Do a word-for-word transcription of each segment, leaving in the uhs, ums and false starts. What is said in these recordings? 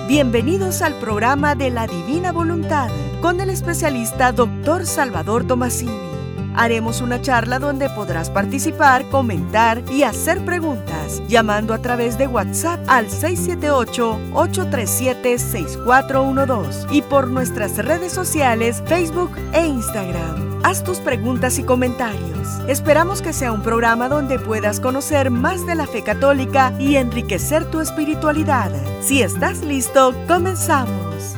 Bienvenidos al programa de la Divina Voluntad con el especialista doctor Salvador Tomasini. Haremos una charla donde podrás participar, comentar y hacer preguntas, llamando a través de WhatsApp al seis siete ocho, ocho tres siete, seis cuatro uno dos y por nuestras redes sociales, Facebook e Instagram. Haz tus preguntas y comentarios. Esperamos que sea un programa donde puedas conocer más de la fe católica y enriquecer tu espiritualidad. Si estás listo, comenzamos.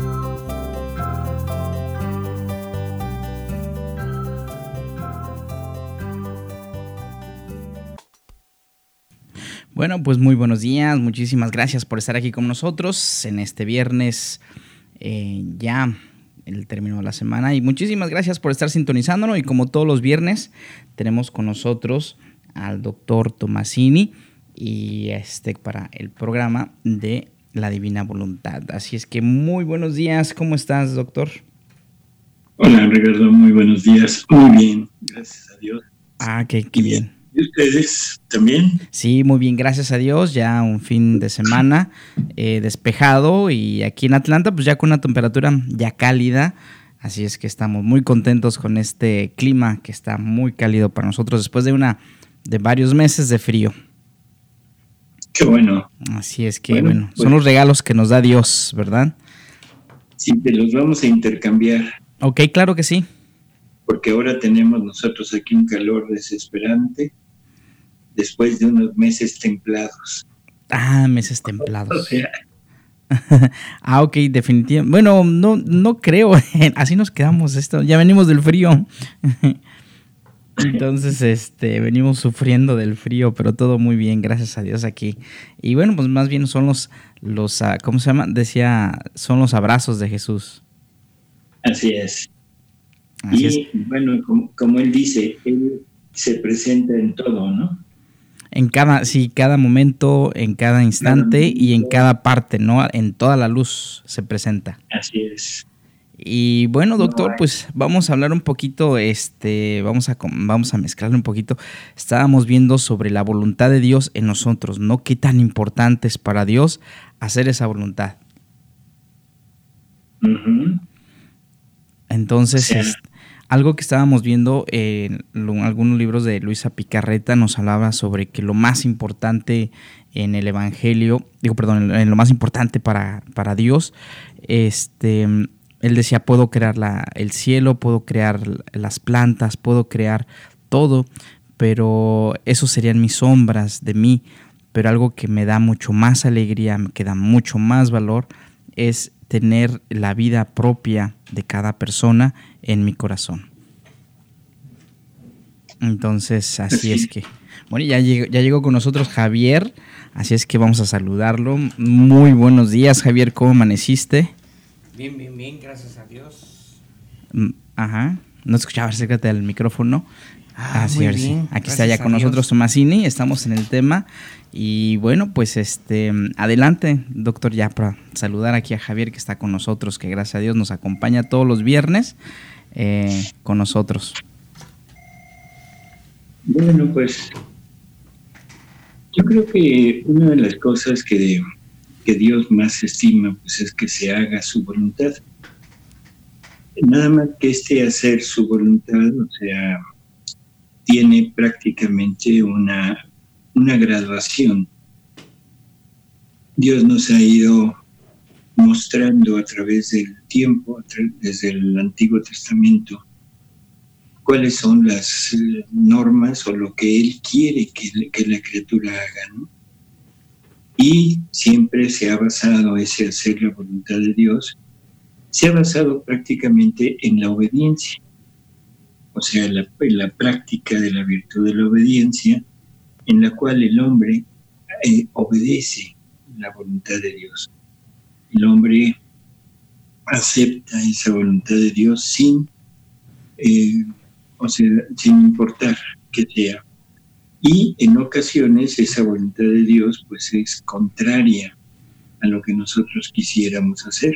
Bueno, pues muy buenos días, muchísimas gracias por estar aquí con nosotros en este viernes, eh, ya el término de la semana, y muchísimas gracias por estar sintonizándonos. Y como todos los viernes tenemos con nosotros al doctor Tomasini y este para el programa de la Divina Voluntad. Así es que muy buenos días, ¿cómo estás, doctor? Hola, Ricardo, muy buenos días, muy bien, gracias a Dios. Ah, qué, qué bien. ¿Y ustedes también? Sí, muy bien, gracias a Dios. Ya un fin de semana eh, despejado, y aquí en Atlanta pues ya con una temperatura ya cálida. Así es que estamos muy contentos con este clima que está muy cálido para nosotros después de una de varios meses de frío. Qué bueno. Así es que bueno, bueno, pues, son los regalos que nos da Dios, ¿verdad? Sí, te los vamos a intercambiar. Ok, claro que sí. Porque ahora tenemos nosotros aquí un calor desesperante después de unos meses templados. Ah, meses templados. O sea, ah, ok, definitivamente. Bueno, no, no creo. Así nos quedamos. Esto, ya venimos del frío. Entonces, este, venimos sufriendo del frío, pero todo muy bien, gracias a Dios aquí. Y bueno, pues más bien son los, los, ¿cómo se llama? Decía, son los abrazos de Jesús. Así es. Así y es. bueno, como, como él dice, él se presenta en todo, ¿no? En cada, sí, cada momento, en cada instante Cada y en cada parte, ¿no? En toda la luz se presenta. Así es. Y bueno, doctor, pues vamos a hablar un poquito, este, vamos a, vamos a mezclarlo un poquito. Estábamos viendo sobre la voluntad de Dios en nosotros, ¿no? Qué tan importante es para Dios hacer esa voluntad. Uh-huh. Entonces, Sí. es, algo que estábamos viendo en lo, algunos libros de Luisa Picarreta nos hablaba sobre que lo más importante en el Evangelio, digo, perdón, en lo más importante para, para Dios, este, él decía, puedo crear la, el cielo, puedo crear las plantas, puedo crear todo, pero eso serían mis sombras de mí, pero algo que me da mucho más alegría, que da mucho más valor, es tener la vida propia de cada persona en mi corazón. Entonces, así es que, bueno, ya llegó, ya llegó con nosotros Javier, así es que vamos a saludarlo. Muy buenos días, Javier, ¿cómo amaneciste? Bien, bien, bien, gracias a Dios. Ajá, no escuchaba, acércate al micrófono. Ah, ah sí, muy a ver, bien. sí. Aquí Gracias está ya con a Dios. nosotros Tomasini, estamos en el tema. Y bueno, pues este, adelante, doctor, ya para saludar aquí a Javier que está con nosotros, que gracias a Dios nos acompaña todos los viernes eh, con nosotros. Bueno, pues yo creo que una de las cosas que, que Dios más estima pues es que se haga su voluntad. Nada más que este hacer su voluntad, o sea, tiene prácticamente una, una graduación. Dios nos ha ido mostrando a través del tiempo, desde el Antiguo Testamento, cuáles son las eh, normas o lo que Él quiere que, que la criatura haga, ¿no? Y siempre se ha basado ese hacer la voluntad de Dios, se ha basado prácticamente en la obediencia. O sea, la, la práctica de la virtud de la obediencia, en la cual el hombre eh, obedece la voluntad de Dios. El hombre acepta esa voluntad de Dios sin, eh, o sea, sin importar que sea. Y en ocasiones esa voluntad de Dios pues es contraria a lo que nosotros quisiéramos hacer.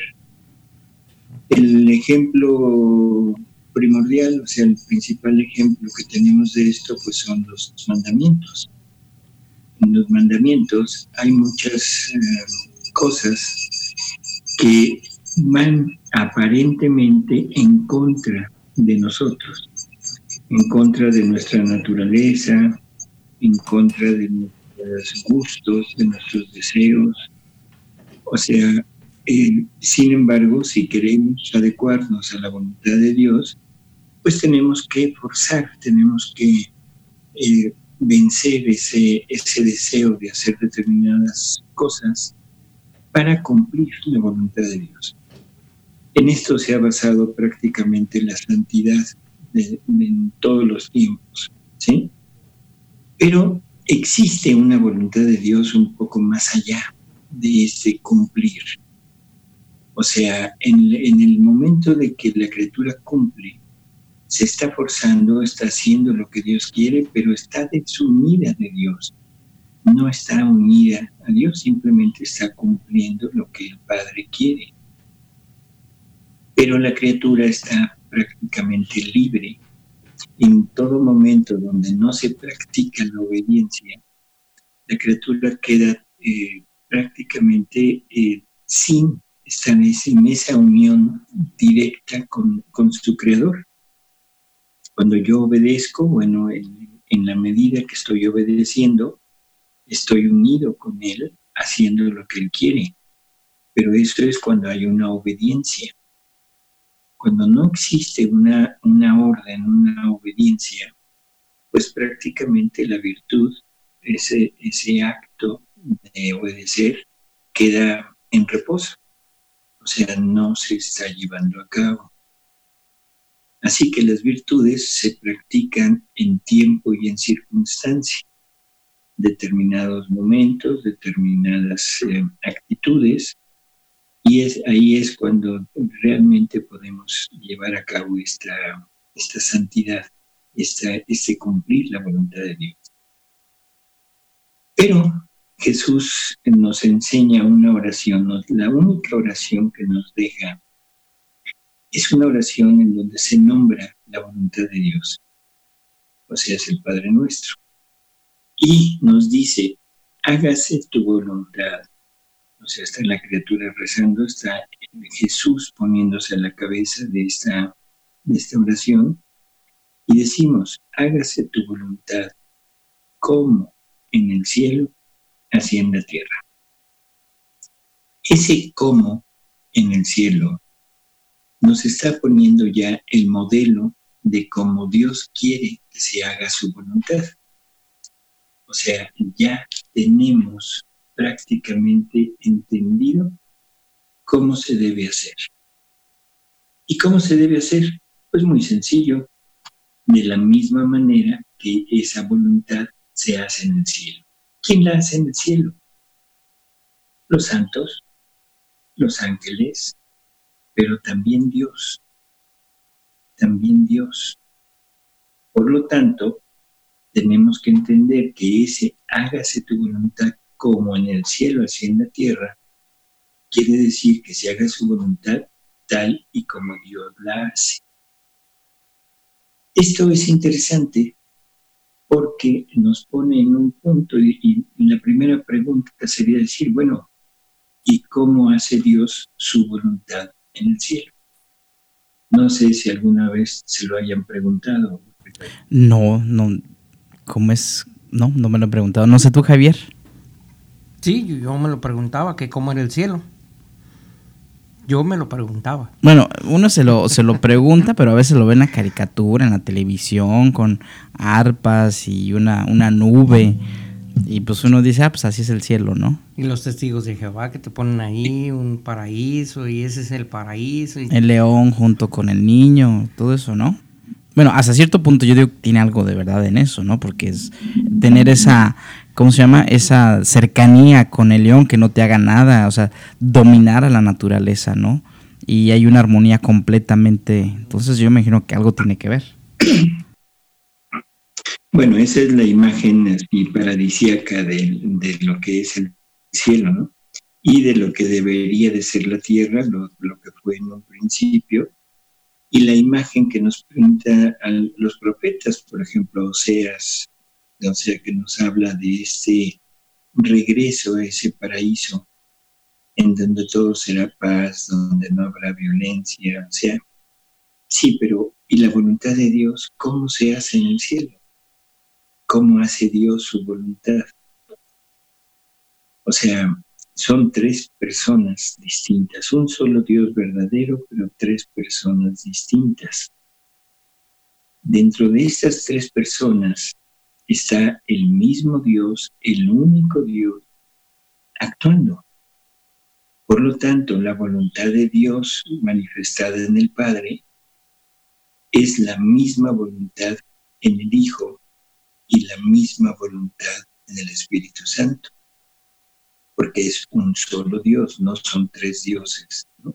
El ejemplo primordial, o sea, el principal ejemplo que tenemos de esto, pues son los mandamientos. En los mandamientos hay muchas eh, cosas que van aparentemente en contra de nosotros, en contra de nuestra naturaleza, en contra de nuestros gustos, de nuestros deseos. O sea, eh, sin embargo, si queremos adecuarnos a la voluntad de Dios, pues tenemos que forzar, tenemos que eh, vencer ese, ese deseo de hacer determinadas cosas para cumplir la voluntad de Dios. En esto se ha basado prácticamente la santidad de, de, en todos los tiempos, ¿sí? Pero existe una voluntad de Dios un poco más allá de ese cumplir. O sea, en, en el momento de que la criatura cumple, se está forzando, está haciendo lo que Dios quiere, pero está desunida de Dios. No está unida a Dios, simplemente está cumpliendo lo que el Padre quiere. Pero la criatura está prácticamente libre. En todo momento donde no se practica la obediencia, la criatura queda eh, prácticamente eh, sin estar en esa unión directa con, con su Creador. Cuando yo obedezco, bueno, en, en la medida que estoy obedeciendo, estoy unido con Él, haciendo lo que Él quiere. Pero eso es cuando hay una obediencia. Cuando no existe una, una orden, una obediencia, pues prácticamente la virtud, ese, ese acto de obedecer, queda en reposo. O sea, no se está llevando a cabo. Así que las virtudes se practican en tiempo y en circunstancia. Determinados momentos, determinadas eh, actitudes, y es, ahí es cuando realmente podemos llevar a cabo esta, esta santidad, esta, este cumplir la voluntad de Dios. Pero Jesús nos enseña una oración, la única oración que nos deja es una oración en donde se nombra la voluntad de Dios, o sea, es el Padre Nuestro. Y nos dice, hágase tu voluntad. O sea, está la criatura rezando, está Jesús poniéndose a la cabeza de esta, de esta oración, y decimos, hágase tu voluntad, como en el cielo, así en la tierra. Ese como en el cielo nos está poniendo ya el modelo de cómo Dios quiere que se haga su voluntad. O sea, ya tenemos prácticamente entendido cómo se debe hacer. ¿Y cómo se debe hacer? Pues muy sencillo, de la misma manera que esa voluntad se hace en el cielo. ¿Quién la hace en el cielo? Los santos, los ángeles, pero también Dios, también Dios. Por lo tanto, tenemos que entender que ese hágase tu voluntad como en el cielo, así en la tierra, quiere decir que se haga su voluntad tal y como Dios la hace. Esto es interesante porque nos pone en un punto y, y la primera pregunta sería decir, bueno, ¿y cómo hace Dios su voluntad en el cielo? No sé si alguna vez se lo hayan preguntado. No, no, ¿cómo es? No, no me lo he preguntado. No sé tú, Javier. Sí, yo me lo preguntaba, que cómo era el cielo. Yo me lo preguntaba. Bueno, uno se lo, se lo pregunta, pero a veces lo ve en la caricatura, en la televisión, con arpas y una, una nube. Y pues uno dice, ah, pues así es el cielo, ¿no? Y los testigos de Jehová que te ponen ahí un paraíso y ese es el paraíso. Y... el león junto con el niño, todo eso, ¿no? Bueno, hasta cierto punto yo digo que tiene algo de verdad en eso, ¿no? Porque es tener esa, ¿cómo se llama? Esa cercanía con el león, que no te haga nada, o sea, dominar a la naturaleza, ¿no? Y hay una armonía completamente, entonces yo me imagino que algo tiene que ver. Bueno, esa es la imagen así paradisíaca de, de lo que es el cielo, ¿no? Y de lo que debería de ser la tierra, lo, lo que fue en un principio, y la imagen que nos pinta a los profetas, por ejemplo, Oseas, o sea, que nos habla de este regreso a ese paraíso en donde todo será paz, donde no habrá violencia. O sea, sí, pero ¿y la voluntad de Dios cómo se hace en el cielo? ¿Cómo hace Dios su voluntad? O sea, son tres personas distintas, un solo Dios verdadero, pero tres personas distintas. Dentro de estas tres personas está el mismo Dios, el único Dios, actuando. Por lo tanto, la voluntad de Dios manifestada en el Padre es la misma voluntad en el Hijo y la misma voluntad en el Espíritu Santo, porque es un solo Dios, no son tres dioses, ¿no?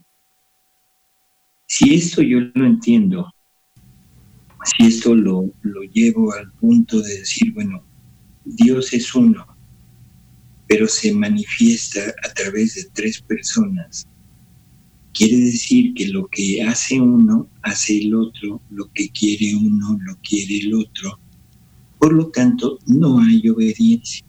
Si esto yo lo entiendo, si esto lo, lo llevo al punto de decir, bueno, Dios es uno, pero se manifiesta a través de tres personas, quiere decir que lo que hace uno, hace el otro, lo que quiere uno, lo quiere el otro. Por lo tanto, no hay obediencia.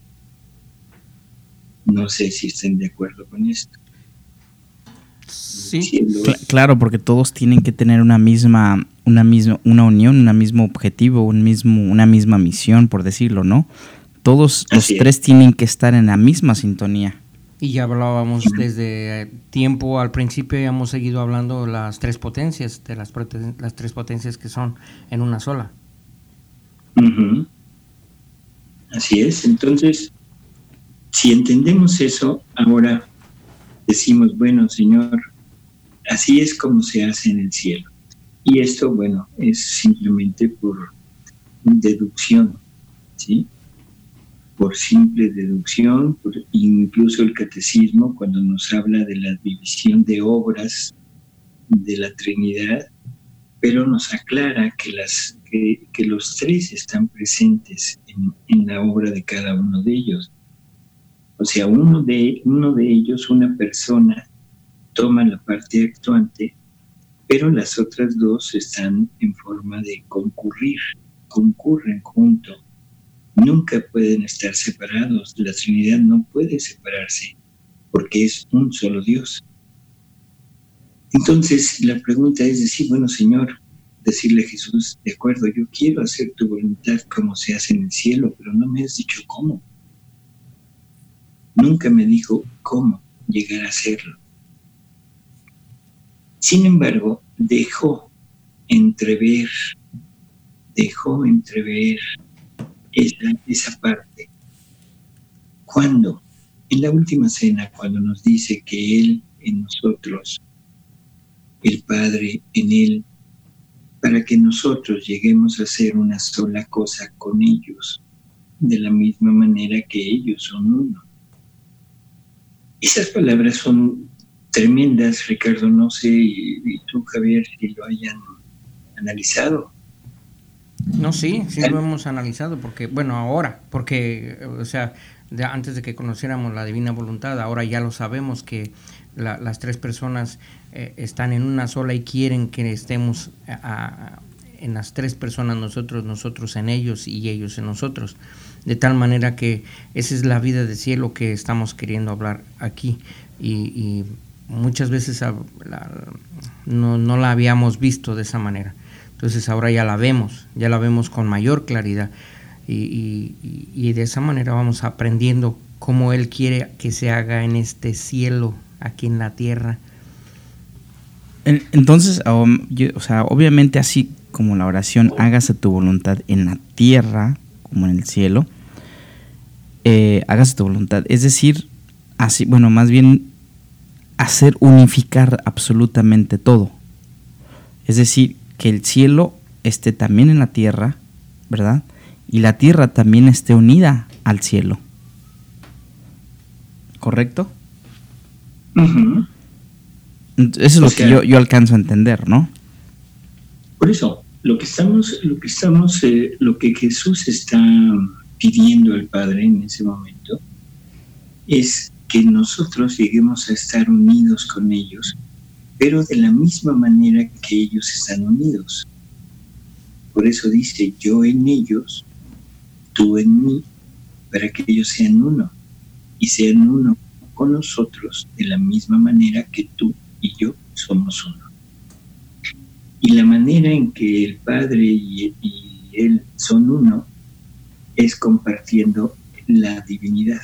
No sé si estén de acuerdo con esto. Sí, Cl- claro, porque todos tienen que tener una misma, una misma, una unión, un mismo objetivo, un mismo, una misma misión, por decirlo, ¿no? Todos los Así es. tres tienen que estar en la misma sintonía. y ya hablábamos desde tiempo, al principio ya hemos seguido hablando las tres potencias, de las, prote- las tres potencias que son en una sola. Ujú. Así es. Entonces, si entendemos eso, ahora decimos, bueno, Señor, así es como se hace en el cielo. Y esto, bueno, es simplemente por deducción, ¿sí? Por simple deducción, por incluso el catecismo, cuando nos habla de la división de obras de la Trinidad, pero nos aclara que, las, que, que los tres están presentes en, en la obra de cada uno de ellos. O sea, uno de, uno de ellos, una persona, toma la parte actuante, pero las otras dos están en forma de concurrir, concurren juntos. Nunca pueden estar separados. La Trinidad no puede separarse porque es un solo Dios. Entonces, la pregunta es decir, bueno, Señor, decirle a Jesús, de acuerdo, yo quiero hacer tu voluntad como se hace en el cielo, pero no me has dicho cómo. Nunca me dijo cómo llegar a hacerlo. Sin embargo, dejó entrever, dejó entrever esa, esa parte. ¿Cuándo? En la última cena, cuando nos dice que Él en nosotros, el Padre en Él, para que nosotros lleguemos a ser una sola cosa con ellos, de la misma manera que ellos son uno. Esas palabras son tremendas, Ricardo, no sé, y, y tú, Javier, si lo hayan analizado. No, sí, sí lo hemos analizado, porque, bueno, ahora, porque, o sea, de, antes de que conociéramos la divina voluntad, ahora ya lo sabemos que la, las tres personas eh, están en una sola y quieren que estemos a, a, en las tres personas, nosotros, nosotros en ellos y ellos en nosotros, de tal manera que esa es la vida del cielo que estamos queriendo hablar aquí, y, y muchas veces a, la, no, no la habíamos visto de esa manera. Entonces ahora ya la vemos, ya la vemos con mayor claridad y, y, y de esa manera vamos aprendiendo cómo Él quiere que se haga en este cielo, aquí en la tierra. Entonces, um, yo, o sea, obviamente así como la oración, hágase tu voluntad en la tierra como en el cielo, eh, hágase tu voluntad, es decir, así, bueno, más bien hacer unificar absolutamente todo, es decir, que el cielo esté también en la tierra, ¿verdad? Y la tierra también esté unida al cielo. ¿Correcto? Uh-huh. Eso es o lo sea, que yo, yo alcanzo a entender, ¿no? Por eso, lo que estamos, lo que estamos, eh, lo que Jesús está pidiendo al Padre en ese momento es que nosotros lleguemos a estar unidos con ellos, pero de la misma manera que ellos están unidos. Por eso dice, yo en ellos, tú en mí, para que ellos sean uno, y sean uno con nosotros de la misma manera que tú y yo somos uno. Y la manera en que el Padre y, y Él son uno es compartiendo la divinidad.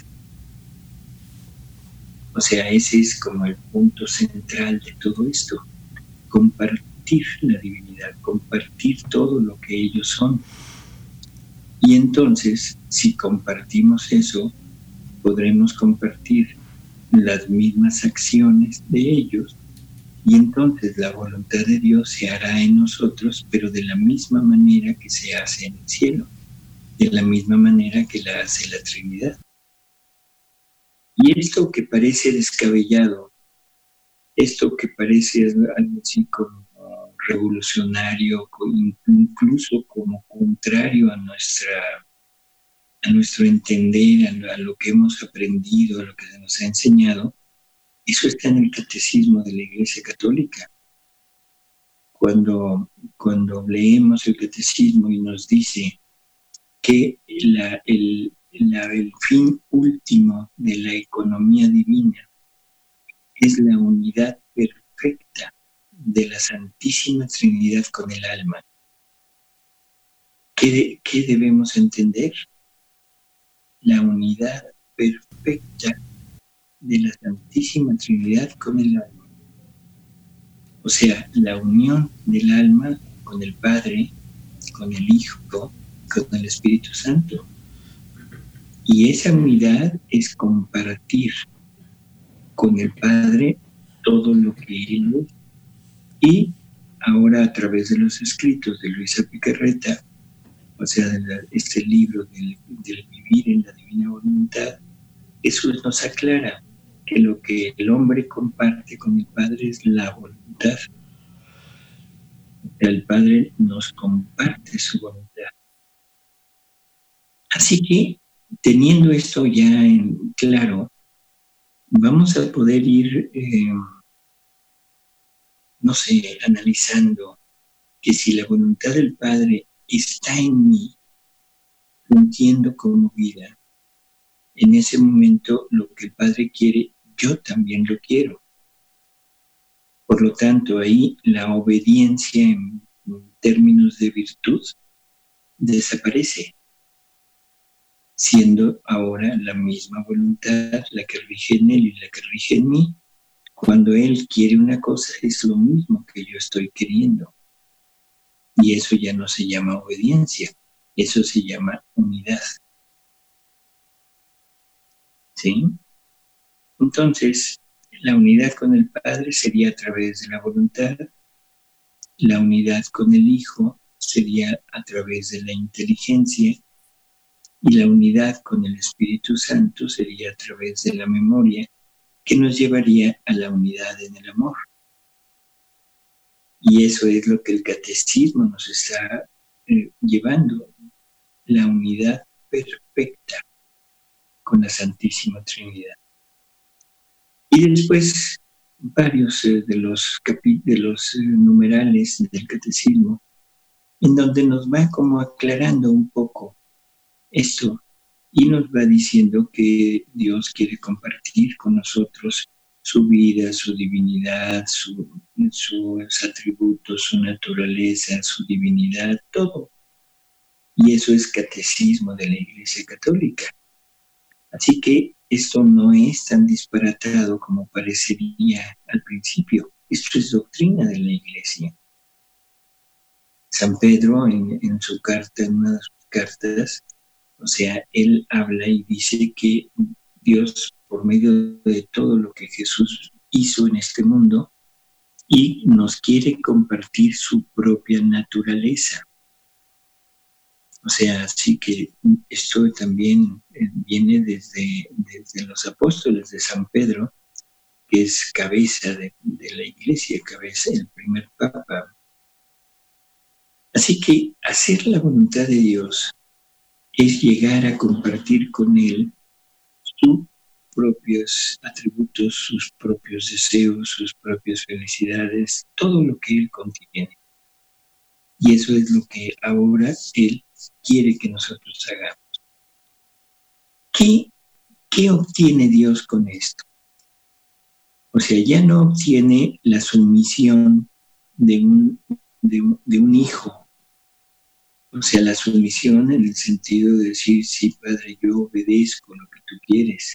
O sea, ese es como el punto central de todo esto. Compartir la divinidad, compartir todo lo que ellos son. Y entonces, si compartimos eso, podremos compartir las mismas acciones de ellos, y entonces la voluntad de Dios se hará en nosotros, pero de la misma manera que se hace en el cielo, de la misma manera que la hace la Trinidad. Y esto que parece descabellado, esto que parece algo así como revolucionario, incluso como contrario a nuestra a nuestro entender, a lo que hemos aprendido, a lo que se nos ha enseñado, eso está en el catecismo de la Iglesia Católica. Cuando, cuando leemos el catecismo y nos dice que la, el, la, el fin último de la economía divina es la unidad perfecta de la Santísima Trinidad con el alma, ¿qué, qué debemos entender? La unidad perfecta de la Santísima Trinidad con el alma. O sea, la unión del alma con el Padre, con el Hijo, con el Espíritu Santo. Y esa unidad es compartir con el Padre todo lo que Él es. Y ahora, a través de los escritos de Luisa Picarreta, o sea, de la, este libro del, del vivir en la divina voluntad, eso nos aclara que lo que el hombre comparte con el Padre es la voluntad. O sea, el Padre nos comparte su voluntad. Así que, teniendo esto ya en claro, vamos a poder ir, eh, no sé, analizando que si la voluntad del Padre está en mí, fungiendo como vida, en ese momento lo que el Padre quiere, yo también lo quiero. Por lo tanto, ahí la obediencia en, en términos de virtud desaparece, siendo ahora la misma voluntad la que rige en Él y la que rige en mí. Cuando Él quiere una cosa, es lo mismo que yo estoy queriendo. Y eso ya no se llama obediencia, eso se llama unidad. ¿Sí? Entonces, la unidad con el Padre sería a través de la voluntad, la unidad con el Hijo sería a través de la inteligencia, y la unidad con el Espíritu Santo sería a través de la memoria, que nos llevaría a la unidad en el amor. Y eso es lo que el catecismo nos está eh, llevando, la unidad perfecta con la Santísima Trinidad. Y después varios eh, de los, capi- de los eh, numerales del catecismo, en donde nos va como aclarando un poco esto y nos va diciendo que Dios quiere compartir con nosotros su vida, su divinidad, su, sus atributos, su naturaleza, su divinidad, todo. Y eso es catecismo de la Iglesia Católica. Así que esto no es tan disparatado como parecería al principio. Esto es doctrina de la Iglesia. San Pedro, en, en su carta, en una de sus cartas, o sea, él habla y dice que Dios, por medio de todo lo que Jesús hizo en este mundo, y nos quiere compartir su propia naturaleza. O sea, así que esto también viene desde, desde los apóstoles de San Pedro, que es cabeza de, de la Iglesia, cabeza, el primer Papa. Así que hacer la voluntad de Dios es llegar a compartir con Él sus propios atributos, sus propios deseos, sus propias felicidades, todo lo que Él contiene. Y eso es lo que ahora Él quiere que nosotros hagamos. ¿Qué, qué obtiene Dios con esto? O sea, ya no obtiene la sumisión de un, de un, de un hijo. O sea, la sumisión en el sentido de decir, sí, Padre, yo obedezco lo que tú quieres.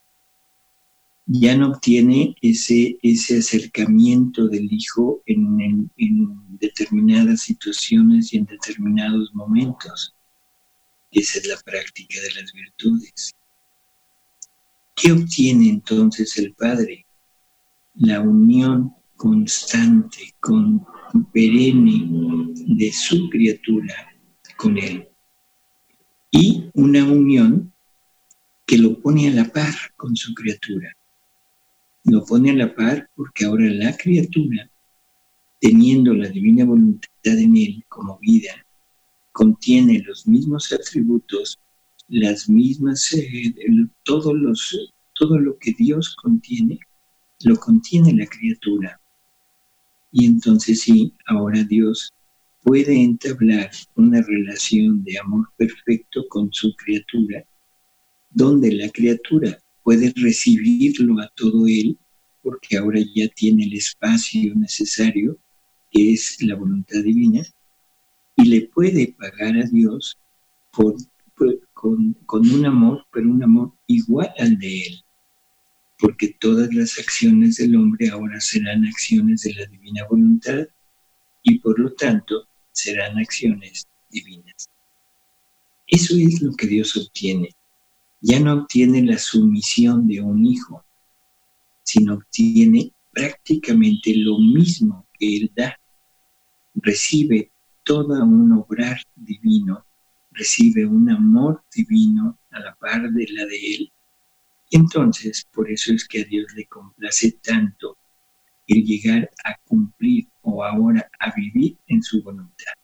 Ya no obtiene ese, ese acercamiento del hijo en, en, en determinadas situaciones y en determinados momentos. Esa es la práctica de las virtudes. ¿Qué obtiene entonces el Padre? La unión constante, con, perenne de su criatura con Él. Y una unión que lo pone a la par con su criatura. Lo pone a la par porque ahora la criatura, teniendo la divina voluntad en Él como vida, contiene los mismos atributos, las mismas, eh, todos los, todo lo que Dios contiene, lo contiene la criatura. Y entonces sí, ahora Dios puede entablar una relación de amor perfecto con su criatura, donde la criatura puede recibirlo a todo Él, porque ahora ya tiene el espacio necesario, que es la voluntad divina, y le puede pagar a Dios por, por, con, con un amor, pero un amor igual al de Él, porque todas las acciones del hombre ahora serán acciones de la divina voluntad y por lo tanto serán acciones divinas. Eso es lo que Dios obtiene. Ya no obtiene la sumisión de un hijo, sino obtiene prácticamente lo mismo que Él da. Recibe todo un obrar divino, recibe un amor divino a la par de la de Él. Entonces, por eso es que a Dios le complace tanto el llegar a cumplir o ahora a vivir en su voluntad.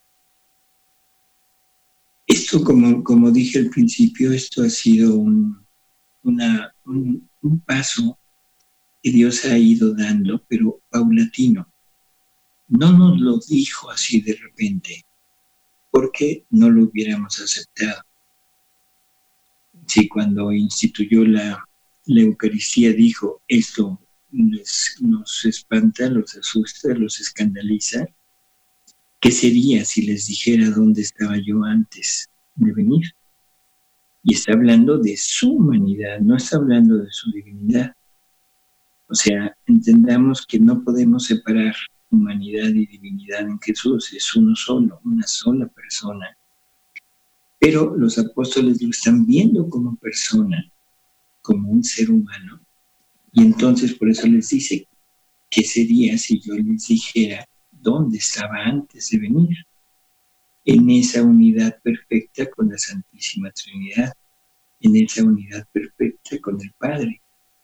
Esto, como, como dije al principio, esto ha sido un, una, un, un paso que Dios ha ido dando, pero paulatino. No nos lo dijo así de repente, porque no lo hubiéramos aceptado. Si cuando instituyó la, la Eucaristía dijo, esto les, nos espanta, los asusta, los escandaliza, ¿qué sería si les dijera dónde estaba yo antes de venir? Y está hablando de su humanidad, no está hablando de su divinidad. O sea, entendamos que no podemos separar humanidad y divinidad en Jesús, es uno solo, una sola persona. Pero los apóstoles lo están viendo como persona, como un ser humano, y entonces por eso les dice, ¿qué sería si yo les dijera dónde estaba antes de venir? En esa unidad perfecta con la Santísima Trinidad, en esa unidad perfecta con el Padre.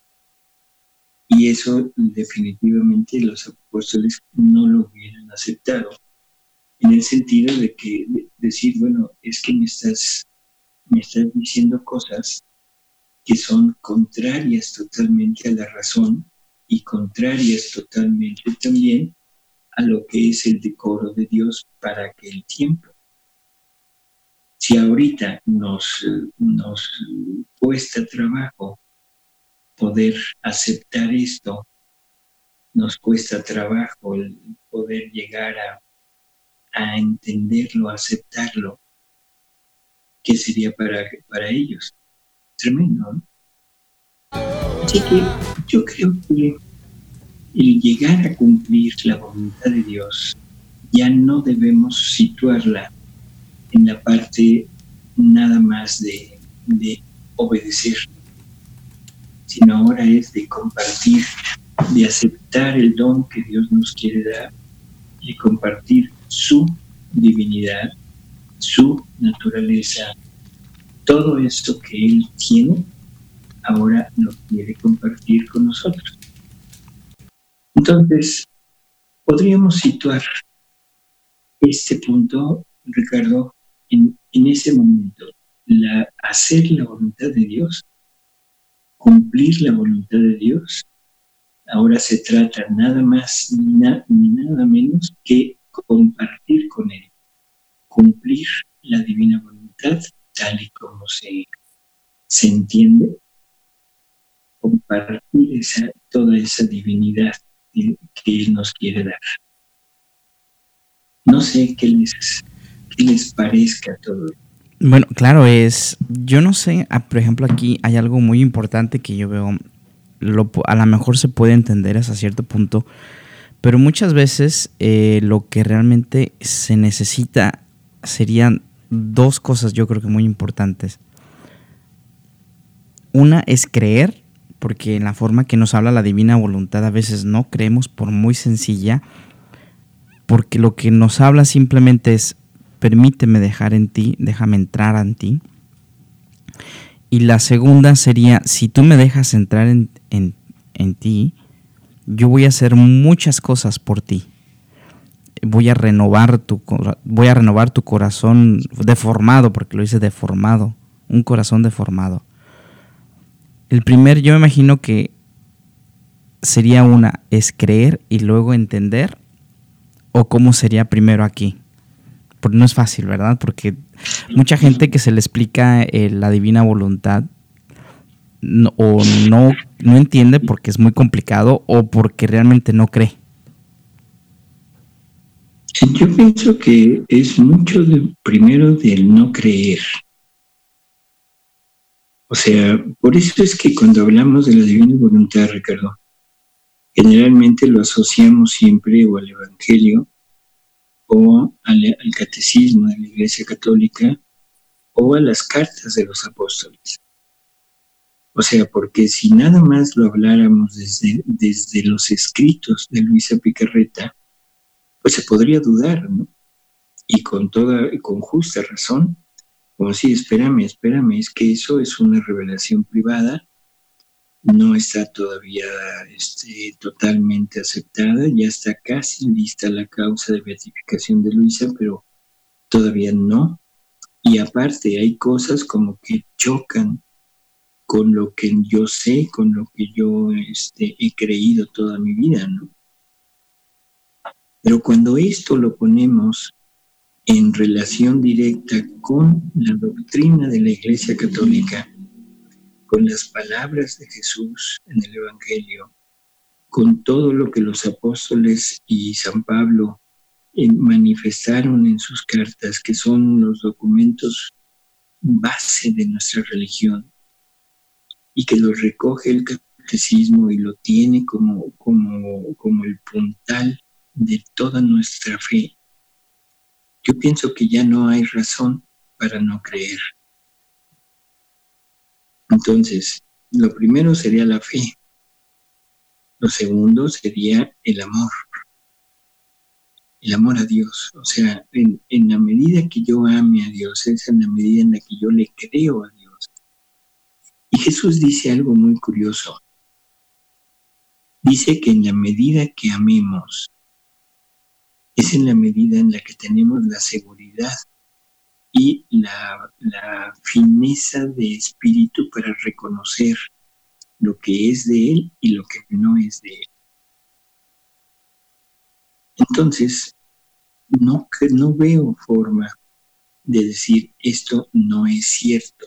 Y eso definitivamente los apóstoles no lo hubieran aceptado, en el sentido de que de decir, bueno, es que me estás, me estás diciendo cosas que son contrarias totalmente a la razón y contrarias totalmente también a lo que es el decoro de Dios para aquel tiempo. Si ahorita nos, nos cuesta trabajo poder aceptar esto, nos cuesta trabajo el poder llegar a, a entenderlo, a aceptarlo, ¿qué sería para, para ellos? Tremendo, ¿no? Así que yo creo que el llegar a cumplir la voluntad de Dios, ya no debemos situarla en la parte nada más de, de obedecer, sino ahora es de compartir, de aceptar el don que Dios nos quiere dar y compartir su divinidad, su naturaleza, todo esto que Él tiene, ahora lo quiere compartir con nosotros. Entonces, podríamos situar este punto, Ricardo, en, en ese momento, la, hacer la voluntad de Dios, cumplir la voluntad de Dios. Ahora se trata nada más ni, na, ni nada menos que compartir con Él, cumplir la divina voluntad tal y como se, se entiende, compartir esa, toda esa divinidad que, que Él nos quiere dar. No sé qué les, qué les parezca todo. Bueno, claro, es, yo no sé, por ejemplo, aquí hay algo muy importante que yo veo, lo, a lo mejor se puede entender hasta cierto punto, pero muchas veces eh, lo que realmente se necesita serían dos cosas, yo creo que muy importantes. Una es creer, porque en la forma que nos habla la divina voluntad a veces no creemos, por muy sencilla, porque lo que nos habla simplemente es: permíteme dejar en ti, déjame entrar en ti. Y la segunda sería: si tú me dejas entrar en, en, en ti, yo voy a hacer muchas cosas por ti. Voy a renovar tu, voy a renovar tu corazón deformado, porque lo dice deformado, un corazón deformado. El primer, yo me imagino que sería una, es creer y luego entender, o cómo sería primero aquí. Porque no es fácil, ¿verdad? Porque mucha gente que se le explica eh, la divina voluntad no, o no, no entiende porque es muy complicado o porque realmente no cree. Yo pienso que es mucho de, primero del no creer. O sea, por eso es que cuando hablamos de la divina voluntad, Ricardo, generalmente lo asociamos siempre o al Evangelio o al, al catecismo de la Iglesia Católica o a las cartas de los apóstoles. O sea, porque si nada más lo habláramos desde, desde los escritos de Luisa Picarreta, pues se podría dudar, ¿no? Y con toda, con justa razón, como si, espérame, espérame, es que eso es una revelación privada, no está todavía este, totalmente aceptada, ya está casi lista la causa de beatificación de Luisa, pero todavía no. Y aparte hay cosas como que chocan con lo que yo sé, con lo que yo este, he creído toda mi vida, ¿no? Pero cuando esto lo ponemos en relación directa con la doctrina de la Iglesia Católica, con las palabras de Jesús en el Evangelio, con todo lo que los apóstoles y San Pablo manifestaron en sus cartas, que son los documentos base de nuestra religión, y que los recoge el catecismo y lo tiene como, como, como el puntal de toda nuestra fe, yo pienso que ya no hay razón para no creer. Entonces, lo primero sería la fe. Lo segundo sería el amor. El amor a Dios. O sea, en, en la medida que yo ame a Dios, es en la medida en la que yo le creo a Dios. Y Jesús dice algo muy curioso. Dice que en la medida que amemos, es en la medida en la que tenemos la seguridad y la, la fineza de espíritu para reconocer lo que es de Él y lo que no es de Él. Entonces, no, no veo forma de decir esto no es cierto.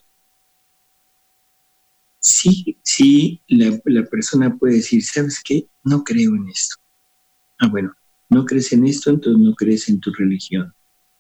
Sí, sí, la, la persona puede decir, ¿sabes qué? No creo en esto. Ah, bueno, no crees en esto, entonces no crees en tu religión.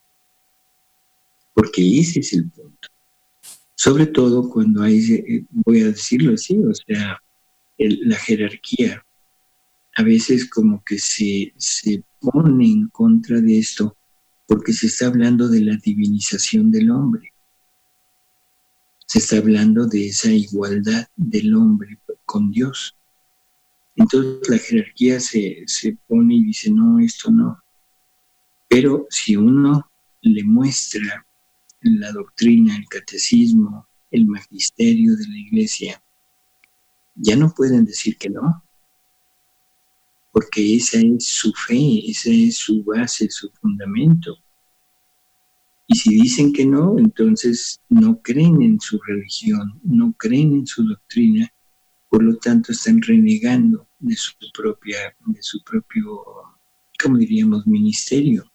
Porque ese es el punto. Sobre todo cuando hay, voy a decirlo así, o sea, el, la jerarquía a veces como que se, se pone en contra de esto porque se está hablando de la divinización del hombre. Se está hablando de esa igualdad del hombre con Dios. Entonces la jerarquía se, se pone y dice, no, esto no. Pero si uno le muestra la doctrina, el catecismo, el magisterio de la Iglesia, ya no pueden decir que no, porque esa es su fe, esa es su base, su fundamento. Y si dicen que no, entonces no creen en su religión, no creen en su doctrina, por lo tanto están renegando de su propia, de su propio, ¿cómo diríamos?, ministerio.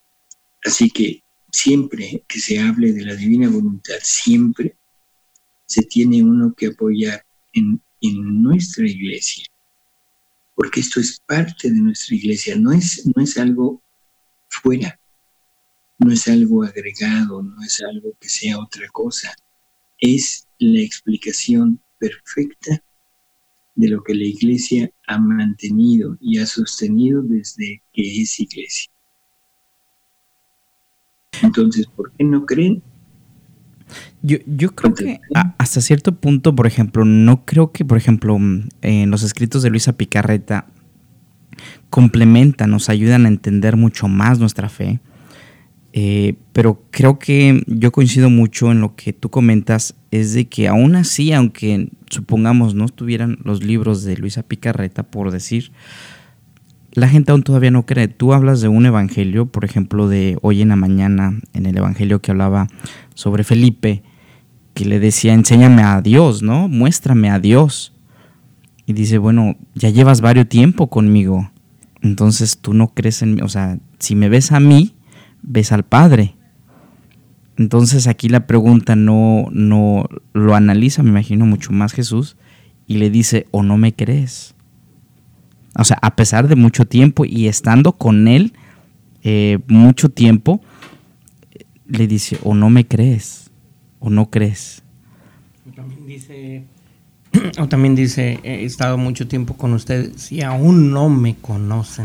Así que siempre que se hable de la divina voluntad, siempre, se tiene uno que apoyar en, en nuestra iglesia, porque esto es parte de nuestra iglesia, no es, no es algo fuera, no es algo agregado, no es algo que sea otra cosa, es la explicación perfecta de lo que la iglesia ha mantenido y ha sostenido desde que es iglesia. Entonces, ¿por qué no creen? Yo, yo creo que a, hasta cierto punto, por ejemplo, no creo que, por ejemplo, en los escritos de Luisa Picarreta complementan, nos ayudan a entender mucho más nuestra fe. Eh, pero creo que yo coincido mucho en lo que tú comentas, es de que aún así, aunque supongamos no estuvieran los libros de Luisa Picarreta, por decir, la gente aún todavía no cree. Tú hablas de un evangelio, por ejemplo, de hoy en la mañana, en el evangelio que hablaba sobre Felipe, que le decía, enséñame a Dios, ¿no? Muéstrame a Dios. Y dice, bueno, ya llevas varios tiempo conmigo, entonces tú no crees en mí, o sea, si me ves a mí, ves al Padre. Entonces aquí la pregunta no, no lo analiza, me imagino, mucho más Jesús, y le dice, ¿o no me crees? O sea, a pesar de mucho tiempo y estando con él eh, mucho tiempo, le dice, ¿o no me crees? ¿O no crees? También dice, o también dice, he estado mucho tiempo con ustedes y aún no me conocen.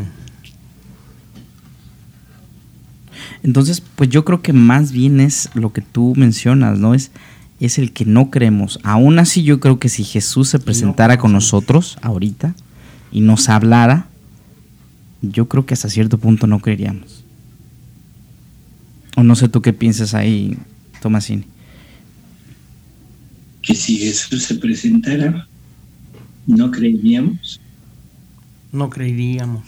Entonces, pues yo creo que más bien es lo que tú mencionas, ¿no? Es, es el que no creemos. Aún así, yo creo que si Jesús se presentara no con nosotros ahorita y nos hablara, yo creo que hasta cierto punto no creeríamos. O no sé tú qué piensas ahí, Tomasini. Que si Jesús se presentara, ¿no creeríamos? No creeríamos.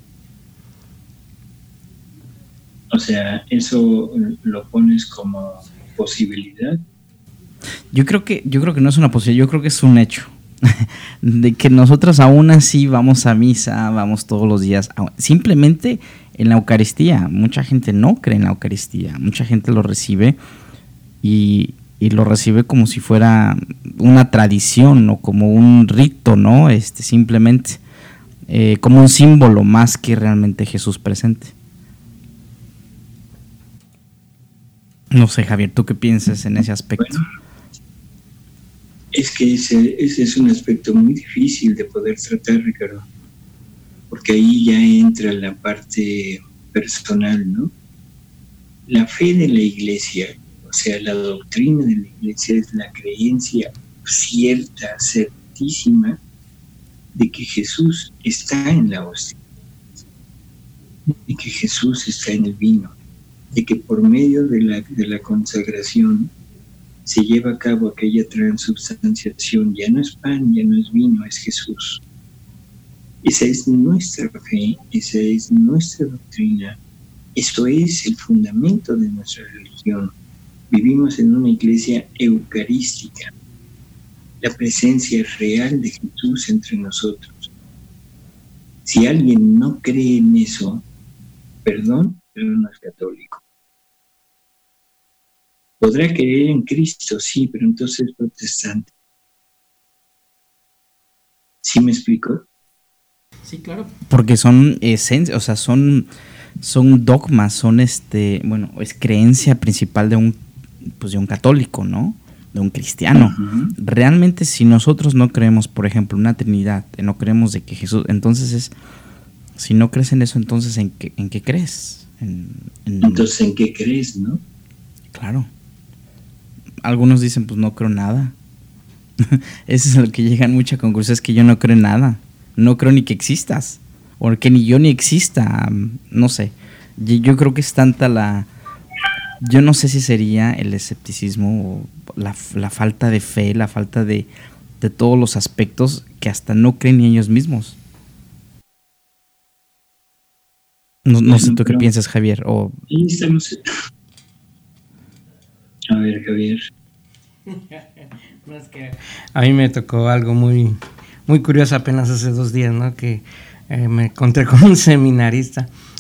O sea, ¿eso lo pones como posibilidad? Yo creo que, yo creo que no es una posibilidad, yo creo que es un hecho. De que nosotros aún así vamos a misa, vamos todos los días, simplemente en la Eucaristía. Mucha gente no cree en la Eucaristía, mucha gente lo recibe y, y lo recibe como si fuera una tradición o como un rito, ¿no? Este, simplemente eh, como un símbolo más que realmente Jesús presente. No sé, Javier, ¿tú qué piensas en ese aspecto? Bueno, es que ese, ese es un aspecto muy difícil de poder tratar, Ricardo, porque ahí ya entra la parte personal, ¿no? La fe de la iglesia, o sea, la doctrina de la iglesia es la creencia cierta, certísima, de que Jesús está en la hostia, de que Jesús está en el vino, de que por medio de la, de la consagración se lleva a cabo aquella transubstanciación. Ya no es pan, ya no es vino, es Jesús. Esa es nuestra fe, esa es nuestra doctrina, eso es el fundamento de nuestra religión. Vivimos en una iglesia eucarística, la presencia real de Jesús entre nosotros. Si alguien no cree en eso, perdón, pero no es católico. Podrá creer en Cristo, sí, pero entonces es protestante. ¿Sí me explico? Sí, claro. Porque son esencias, o sea, son, son dogmas, son este, bueno, es creencia principal de un, pues de un católico, ¿no? De un cristiano. Uh-huh. Realmente, si nosotros no creemos, por ejemplo, en una Trinidad, no creemos de que Jesús, entonces es, si no crees en eso, entonces ¿en qué, en qué crees? En, en, entonces, ¿en qué crees, no? Claro. Algunos dicen, pues no creo nada. Eso es lo que llegan mucha conclusión, es que yo no creo en nada. No creo ni que existas. O que ni yo ni exista. No sé. Yo creo que es tanta la... Yo no sé si sería el escepticismo o la, la falta de fe, la falta de, de todos los aspectos que hasta no creen ni ellos mismos. No, no sé tú qué piensas, Javier. O... Sí, estamos... A ver, Javier. No, es que a mí me tocó algo muy, muy curioso apenas hace dos días, ¿no? Que eh, me encontré con un seminarista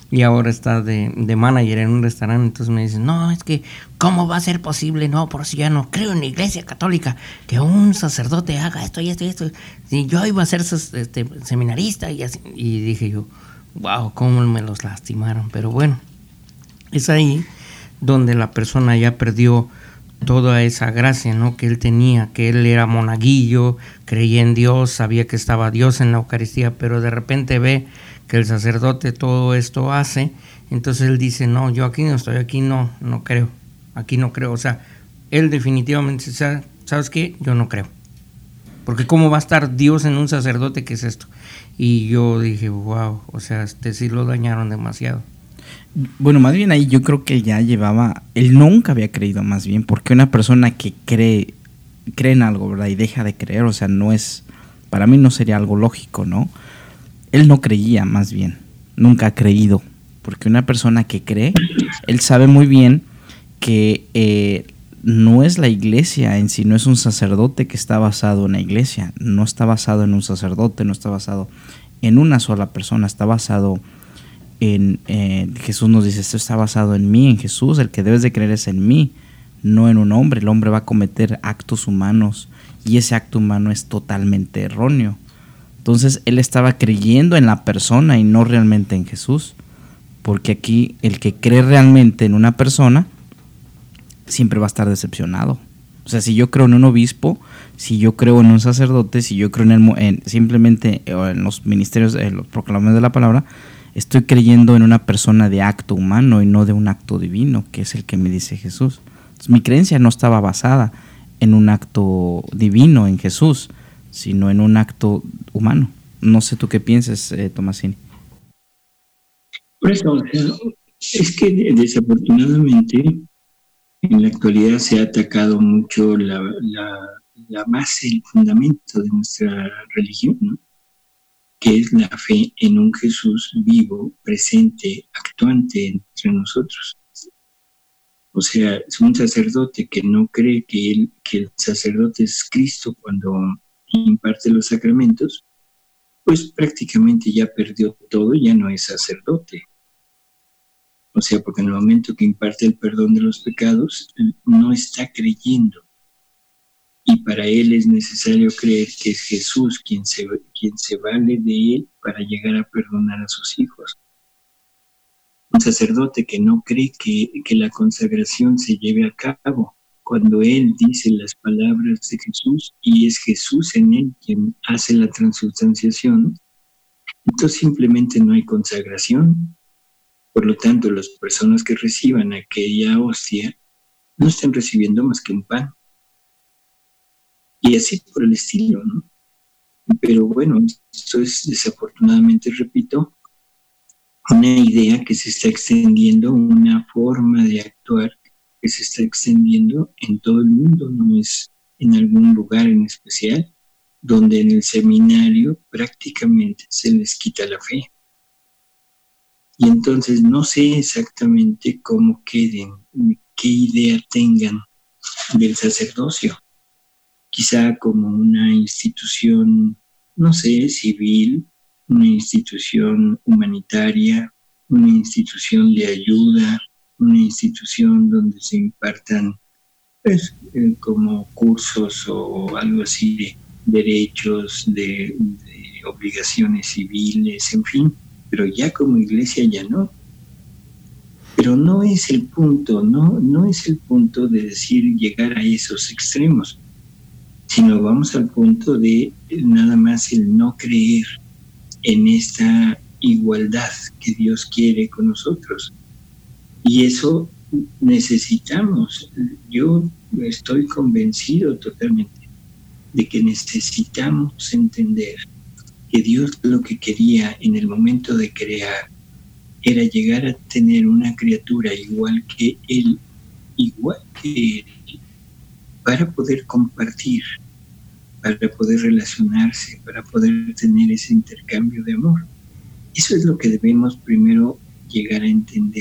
y ahora está de, de manager en un restaurante. Entonces me dice, no, es que ¿cómo va a ser posible? No, por eso ya no creo en la iglesia católica, que un sacerdote haga esto y esto y esto. Y yo iba a ser este, seminarista y así. Y dije yo, wow, cómo me los lastimaron. Pero bueno, es ahí donde la persona ya perdió toda esa gracia, ¿no?, que él tenía, que él era monaguillo, creía en Dios, sabía que estaba Dios en la Eucaristía, pero de repente ve que el sacerdote todo esto hace, entonces él dice, no, yo aquí no estoy, aquí no, no creo, aquí no creo. O sea, él definitivamente, ¿sabes qué? Yo no creo, porque ¿cómo va a estar Dios en un sacerdote? ¿Qué es esto? Y yo dije, wow, o sea, este sí lo dañaron demasiado. Bueno, más bien ahí yo creo que ya llevaba, él nunca había creído, más bien, porque una persona que cree, cree en algo, ¿verdad?, y deja de creer, o sea, no es, para mí no sería algo lógico, ¿no? Él no creía, más bien, nunca ha creído, porque una persona que cree, él sabe muy bien que eh, no es la iglesia en sí, no es un sacerdote que está basado en la iglesia, no está basado en un sacerdote, no está basado en una sola persona, está basado En, en Jesús nos dice, esto está basado en mí, en Jesús, el que debes de creer es en mí, no en un hombre. El hombre va a cometer actos humanos y ese acto humano es totalmente erróneo. Entonces él estaba creyendo en la persona y no realmente en Jesús, porque aquí el que cree realmente en una persona siempre va a estar decepcionado. O sea, si yo creo en un obispo, si yo creo en un sacerdote, si yo creo en, el, en simplemente en los ministerios, en los proclamadores de la palabra, estoy creyendo en una persona de acto humano y no de un acto divino, que es el que me dice Jesús. Entonces, mi creencia no estaba basada en un acto divino, en Jesús, sino en un acto humano. No sé tú qué piensas, eh, Tomasini. Por eso, es que desafortunadamente en la actualidad se ha atacado mucho la, la, la base, el fundamento de nuestra religión, ¿no?, que es la fe en un Jesús vivo, presente, actuante entre nosotros. O sea, es un sacerdote que no cree que, él, que el sacerdote es Cristo cuando imparte los sacramentos, pues prácticamente ya perdió todo, ya no es sacerdote. O sea, porque en el momento que imparte el perdón de los pecados, no está creyendo. Y para él es necesario creer que es Jesús quien se, quien se vale de él para llegar a perdonar a sus hijos. Un sacerdote que no cree que, que la consagración se lleve a cabo cuando él dice las palabras de Jesús y es Jesús en él quien hace la transubstanciación, entonces simplemente no hay consagración. Por lo tanto, las personas que reciban aquella hostia no están recibiendo más que un pan. Y así por el estilo, ¿no? Pero bueno, esto es desafortunadamente, repito, una idea que se está extendiendo, una forma de actuar que se está extendiendo en todo el mundo, no es en algún lugar en especial, donde en el seminario prácticamente se les quita la fe. Y entonces no sé exactamente cómo queden, qué idea tengan del sacerdocio. Quizá como una institución, no sé, civil, una institución humanitaria, una institución de ayuda, una institución donde se impartan pues, eh, como cursos o algo así de derechos, de, de obligaciones civiles, en fin, pero ya como iglesia ya no. Pero no es el punto, no, no es el punto de decir llegar a esos extremos, sino vamos al punto de nada más el no creer en esta igualdad que Dios quiere con nosotros. Y eso necesitamos. Yo estoy convencido totalmente de que necesitamos entender que Dios lo que quería en el momento de crear era llegar a tener una criatura igual que Él, igual que Él, para poder compartir, para poder relacionarse, para poder tener ese intercambio de amor. Eso es lo que debemos primero llegar a entender.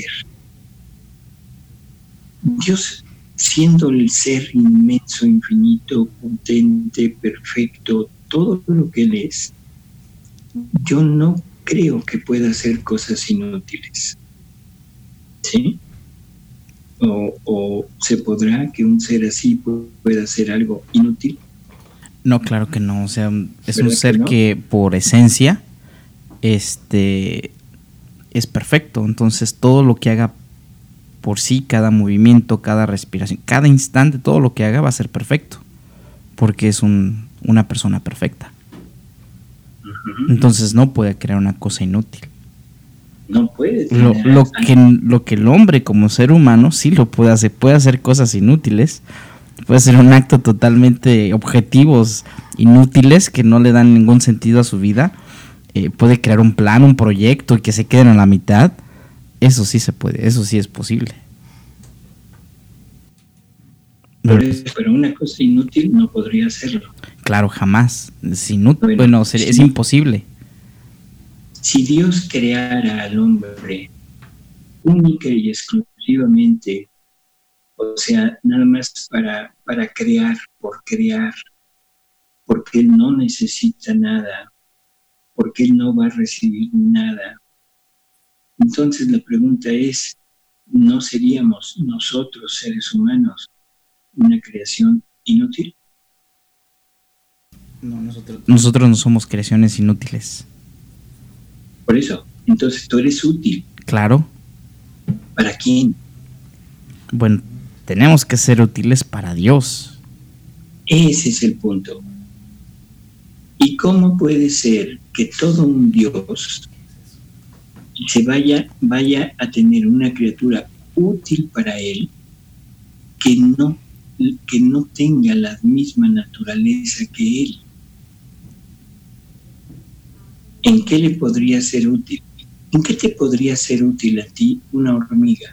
Dios, siendo el ser inmenso, infinito, potente, perfecto, todo lo que Él es, yo no creo que pueda hacer cosas inútiles. ¿Sí? O, o ¿se podrá que un ser así pueda hacer algo inútil? No, claro que no. O sea, es un ¿Verdad ser que no? que por esencia este, es perfecto. Entonces, todo lo que haga por sí, cada movimiento, cada respiración, cada instante, todo lo que haga va a ser perfecto. Porque es un, una persona perfecta. Ujú. Entonces, no puede crear una cosa inútil. No puede Lo, tener lo, algo. que, lo que el hombre como ser humano sí lo puede hacer, puede hacer cosas inútiles, puede hacer un acto totalmente objetivos inútiles que no le dan ningún sentido a su vida, eh, puede crear un plan, un proyecto y que se queden a la mitad, eso sí se puede, eso sí es posible. Por eso, pero una cosa inútil no podría hacerlo. Claro, jamás, es inútil, Bueno, bueno, sería- es sí. imposible. Si Dios creara al hombre única y exclusivamente, o sea, nada más para, para crear, por crear, porque Él no necesita nada, porque Él no va a recibir nada. Entonces la pregunta es, ¿no seríamos nosotros, seres humanos, una creación inútil? No, nosotros, nosotros no somos creaciones inútiles. Por eso, entonces tú eres útil. Claro, ¿Para quién? bueno, tenemos que ser útiles para Dios. Ese es el punto. ¿Y cómo puede ser que todo un Dios se vaya, vaya a tener una criatura útil para él que no, que no tenga la misma naturaleza que él? ¿En qué le podría ser útil? ¿En qué te podría ser útil a ti una hormiga?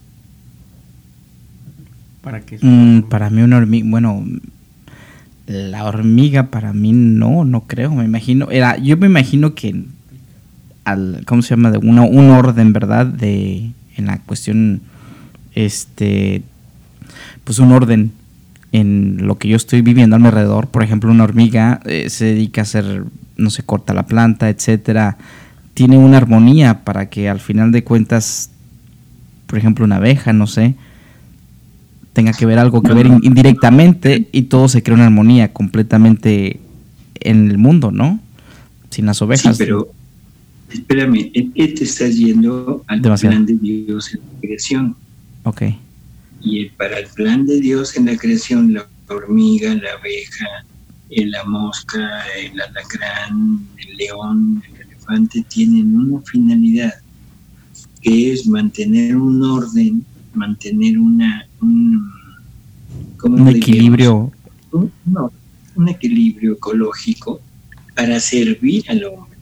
Para que Mm, para mí una hormiga, bueno, la hormiga para mí no, no creo, me imagino, era, yo me imagino que al, ¿cómo se llama? De una, un orden, ¿verdad? De, en la cuestión, este, pues un orden en lo que yo estoy viviendo a mi alrededor. Por ejemplo, una hormiga eh, se dedica a hacer, no sé, corta la planta, etcétera. Tiene una armonía para que al final de cuentas, por ejemplo, una abeja, no sé, tenga que ver algo que ver in- indirectamente y todo se crea una armonía completamente en el mundo, ¿no? Sin las ovejas. Sí, pero espérame, ¿en qué te estás yendo al Demasiado. plan de Dios en la creación? Ok. Y el- para el plan de Dios en la creación, la hormiga, la abeja, eh, la mosca, el alacrán, el león, el elefante tienen una finalidad, que es mantener un orden, mantener una un, ¿cómo Un le equilibrio. diríamos? Un, no, un equilibrio ecológico para servir al hombre.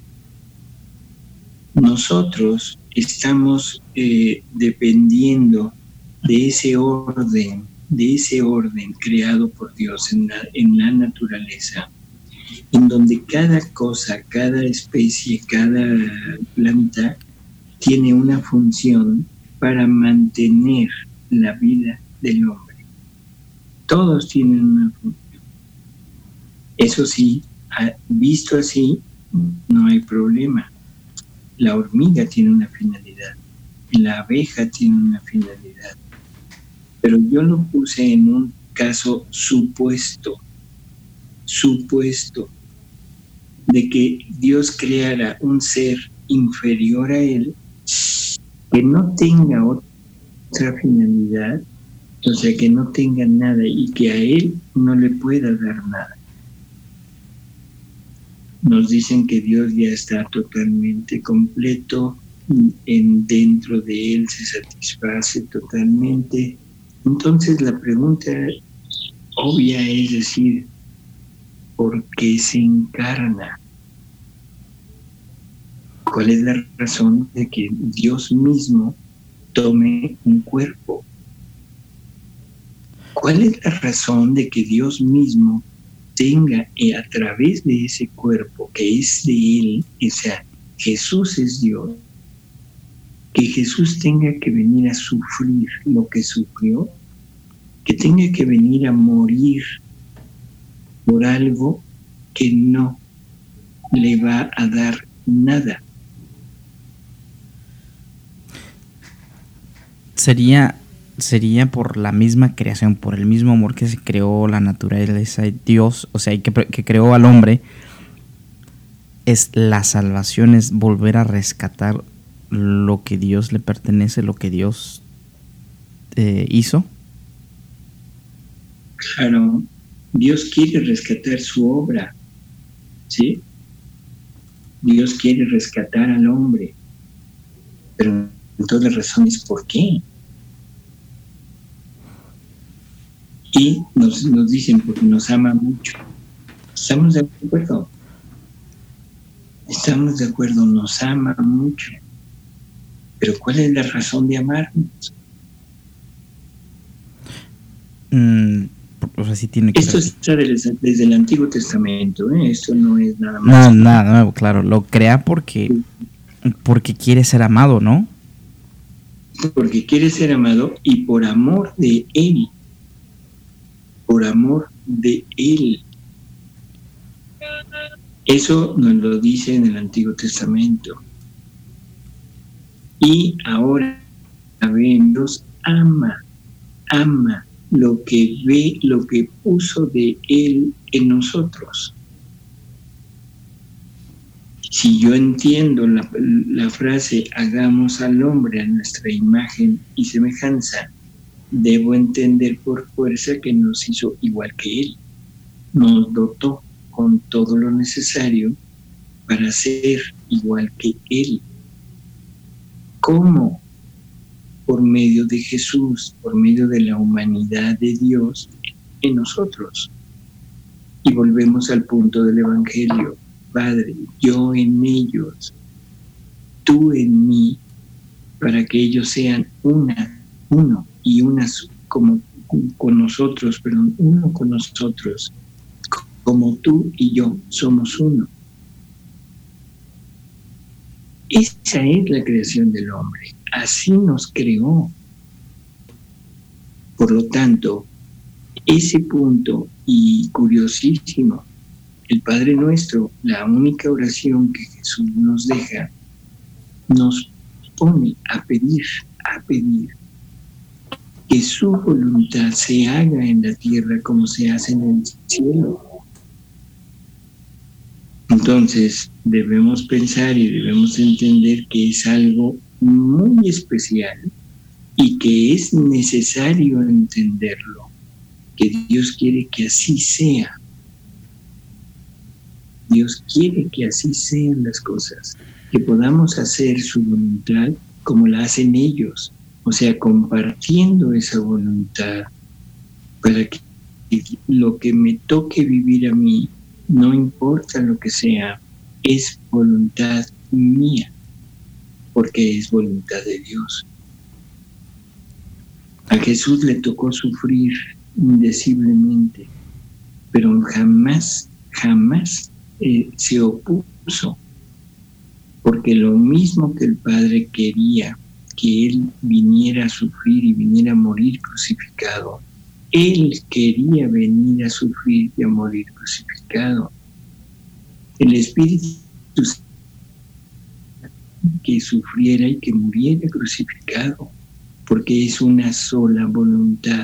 Nosotros estamos eh, dependiendo de ese orden, de ese orden creado por Dios en la, en la naturaleza, en donde cada cosa, cada especie, cada planta tiene una función para mantener la vida del hombre. Todos tienen una función. Eso sí, visto así, no hay problema. La hormiga tiene una finalidad, la abeja tiene una finalidad, pero yo lo puse en un caso supuesto, supuesto, de que Dios creara un ser inferior a él, que no tenga otra finalidad, o sea, que no tenga nada y que a él no le pueda dar nada. Nos dicen que Dios ya está totalmente completo, en, dentro de él se satisface totalmente. Entonces la pregunta obvia es decir, ¿por qué se encarna? ¿Cuál es la razón de que Dios mismo tome un cuerpo? ¿Cuál es la razón de que Dios mismo tenga eh, a través de ese cuerpo que es de Él, o sea, Jesús es Dios, que Jesús tenga que venir a sufrir lo que sufrió, que tenga que venir a morir por algo que no le va a dar nada? sería, sería por la misma creación, por el mismo amor que se creó la naturaleza de Dios, o sea, que, que creó al hombre. Es la salvación, es volver a rescatar lo que Dios le pertenece, lo que Dios eh, hizo. Claro, Dios quiere rescatar su obra, ¿sí? Dios quiere rescatar al hombre, pero entonces la razón es ¿por qué? Y nos, nos dicen porque nos ama mucho. ¿Estamos de acuerdo? Estamos de acuerdo, nos ama mucho. Pero ¿cuál es la razón de amarnos? Mm, o sea, sí tiene que Esto ser. está desde, desde el Antiguo Testamento, ¿eh? Esto no es nada No, más. nada nuevo, claro. Lo crea porque, porque quiere ser amado, ¿no? Porque quiere ser amado y por amor de Él. Por amor de Él. Eso nos lo dice en el Antiguo Testamento. Y ahora Dios ama, ama lo que ve, lo que puso de Él en nosotros. Si yo entiendo la, la frase hagamos al hombre a nuestra imagen y semejanza, debo entender por fuerza que nos hizo igual que Él. Nos dotó con todo lo necesario para ser igual que Él. ¿Cómo? Por medio de Jesús, por medio de la humanidad de Dios en nosotros. Y volvemos al punto del Evangelio. Padre, yo en ellos, tú en mí, para que ellos sean una, uno y una como con nosotros, perdón, uno con nosotros, como tú y yo somos uno. Esa es la creación del hombre, así nos creó. Por lo tanto, ese punto, y curiosísimo, el Padre Nuestro, la única oración que Jesús nos deja, nos pone a pedir, a pedir que su voluntad se haga en la tierra como se hace en el cielo. Entonces debemos pensar y debemos entender que es algo muy especial y que es necesario entenderlo, que Dios quiere que así sea. Dios quiere que así sean las cosas, que podamos hacer su voluntad como la hacen ellos, o sea, compartiendo esa voluntad para que lo que me toque vivir a mí, no importa lo que sea, es voluntad mía, porque es voluntad de Dios. A Jesús le tocó sufrir indeciblemente, pero jamás, jamás eh, se opuso, porque lo mismo que el Padre quería que Él viniera a sufrir y viniera a morir crucificado, Él quería venir a sufrir y a morir crucificado. El Espíritu que sufriera y que muriera crucificado, porque es una sola voluntad.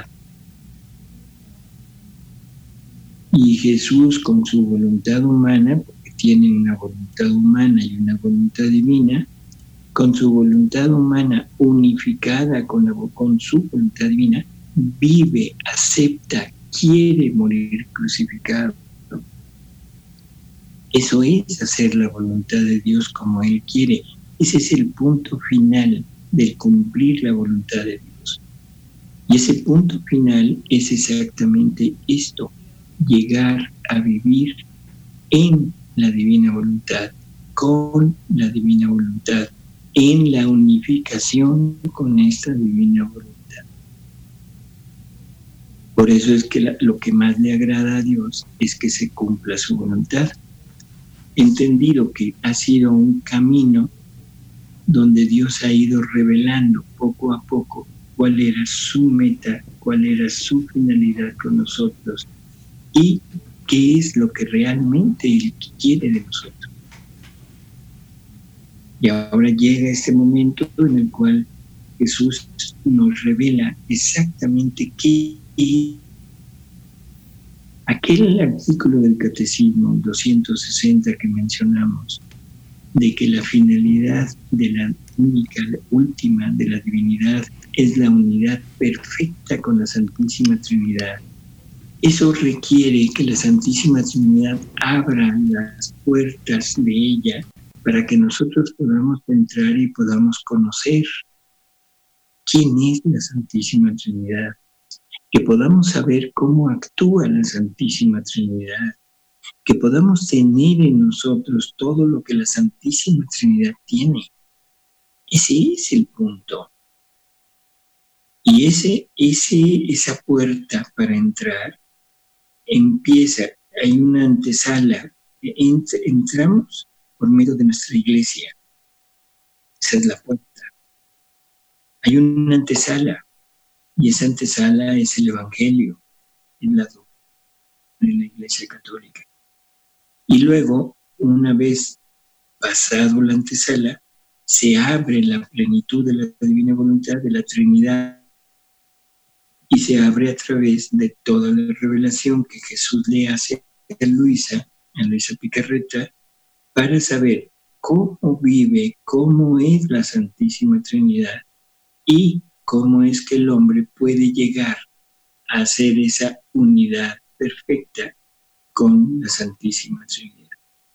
Y Jesús, con su voluntad humana, porque tiene una voluntad humana y una voluntad divina, con su voluntad humana unificada con, la, con su voluntad divina, vive, acepta, quiere morir crucificado. Eso es hacer la voluntad de Dios como Él quiere. Ese es el punto final de cumplir la voluntad de Dios. Y ese punto final es exactamente esto, llegar a vivir en la divina voluntad, con la divina voluntad, en la unificación con esta divina voluntad. Por eso es que la, lo que más le agrada a Dios es que se cumpla su voluntad. Entendido que ha sido un camino donde Dios ha ido revelando poco a poco cuál era su meta, cuál era su finalidad con nosotros y qué es lo que realmente Él quiere de nosotros. Y ahora llega este momento en el cual Jesús nos revela exactamente qué es. Aquel artículo del Catecismo doscientos sesenta que mencionamos, de que la finalidad de la única, la última de la divinidad es la unidad perfecta con la Santísima Trinidad. Eso requiere que la Santísima Trinidad abra las puertas de ella para que nosotros podamos entrar y podamos conocer quién es la Santísima Trinidad, que podamos saber cómo actúa la Santísima Trinidad, que podamos tener en nosotros todo lo que la Santísima Trinidad tiene. Ese es el punto. Y ese, ese, esa puerta para entrar empieza, hay una antesala, Ent- entramos por medio de nuestra iglesia. Esa es la puerta. Hay una antesala, y esa antesala es el Evangelio, en la, en la Iglesia Católica. Y luego, una vez pasado la antesala, se abre la plenitud de la divina voluntad de la Trinidad y se abre a través de toda la revelación que Jesús le hace a Luisa, a Luisa Picarreta, para saber cómo vive, cómo es la Santísima Trinidad y cómo es que el hombre puede llegar a hacer esa unidad perfecta con la Santísima Trinidad.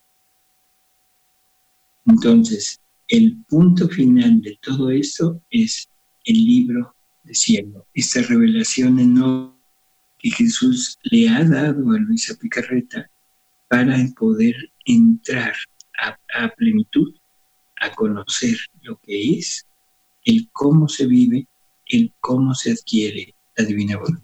Entonces, el punto final de todo esto es el libro de cielo, esta revelación enorme que Jesús le ha dado a Luisa Picarreta para poder entrar a, a plenitud, a conocer lo que es, el cómo se vive, el cómo se adquiere la divina voluntad.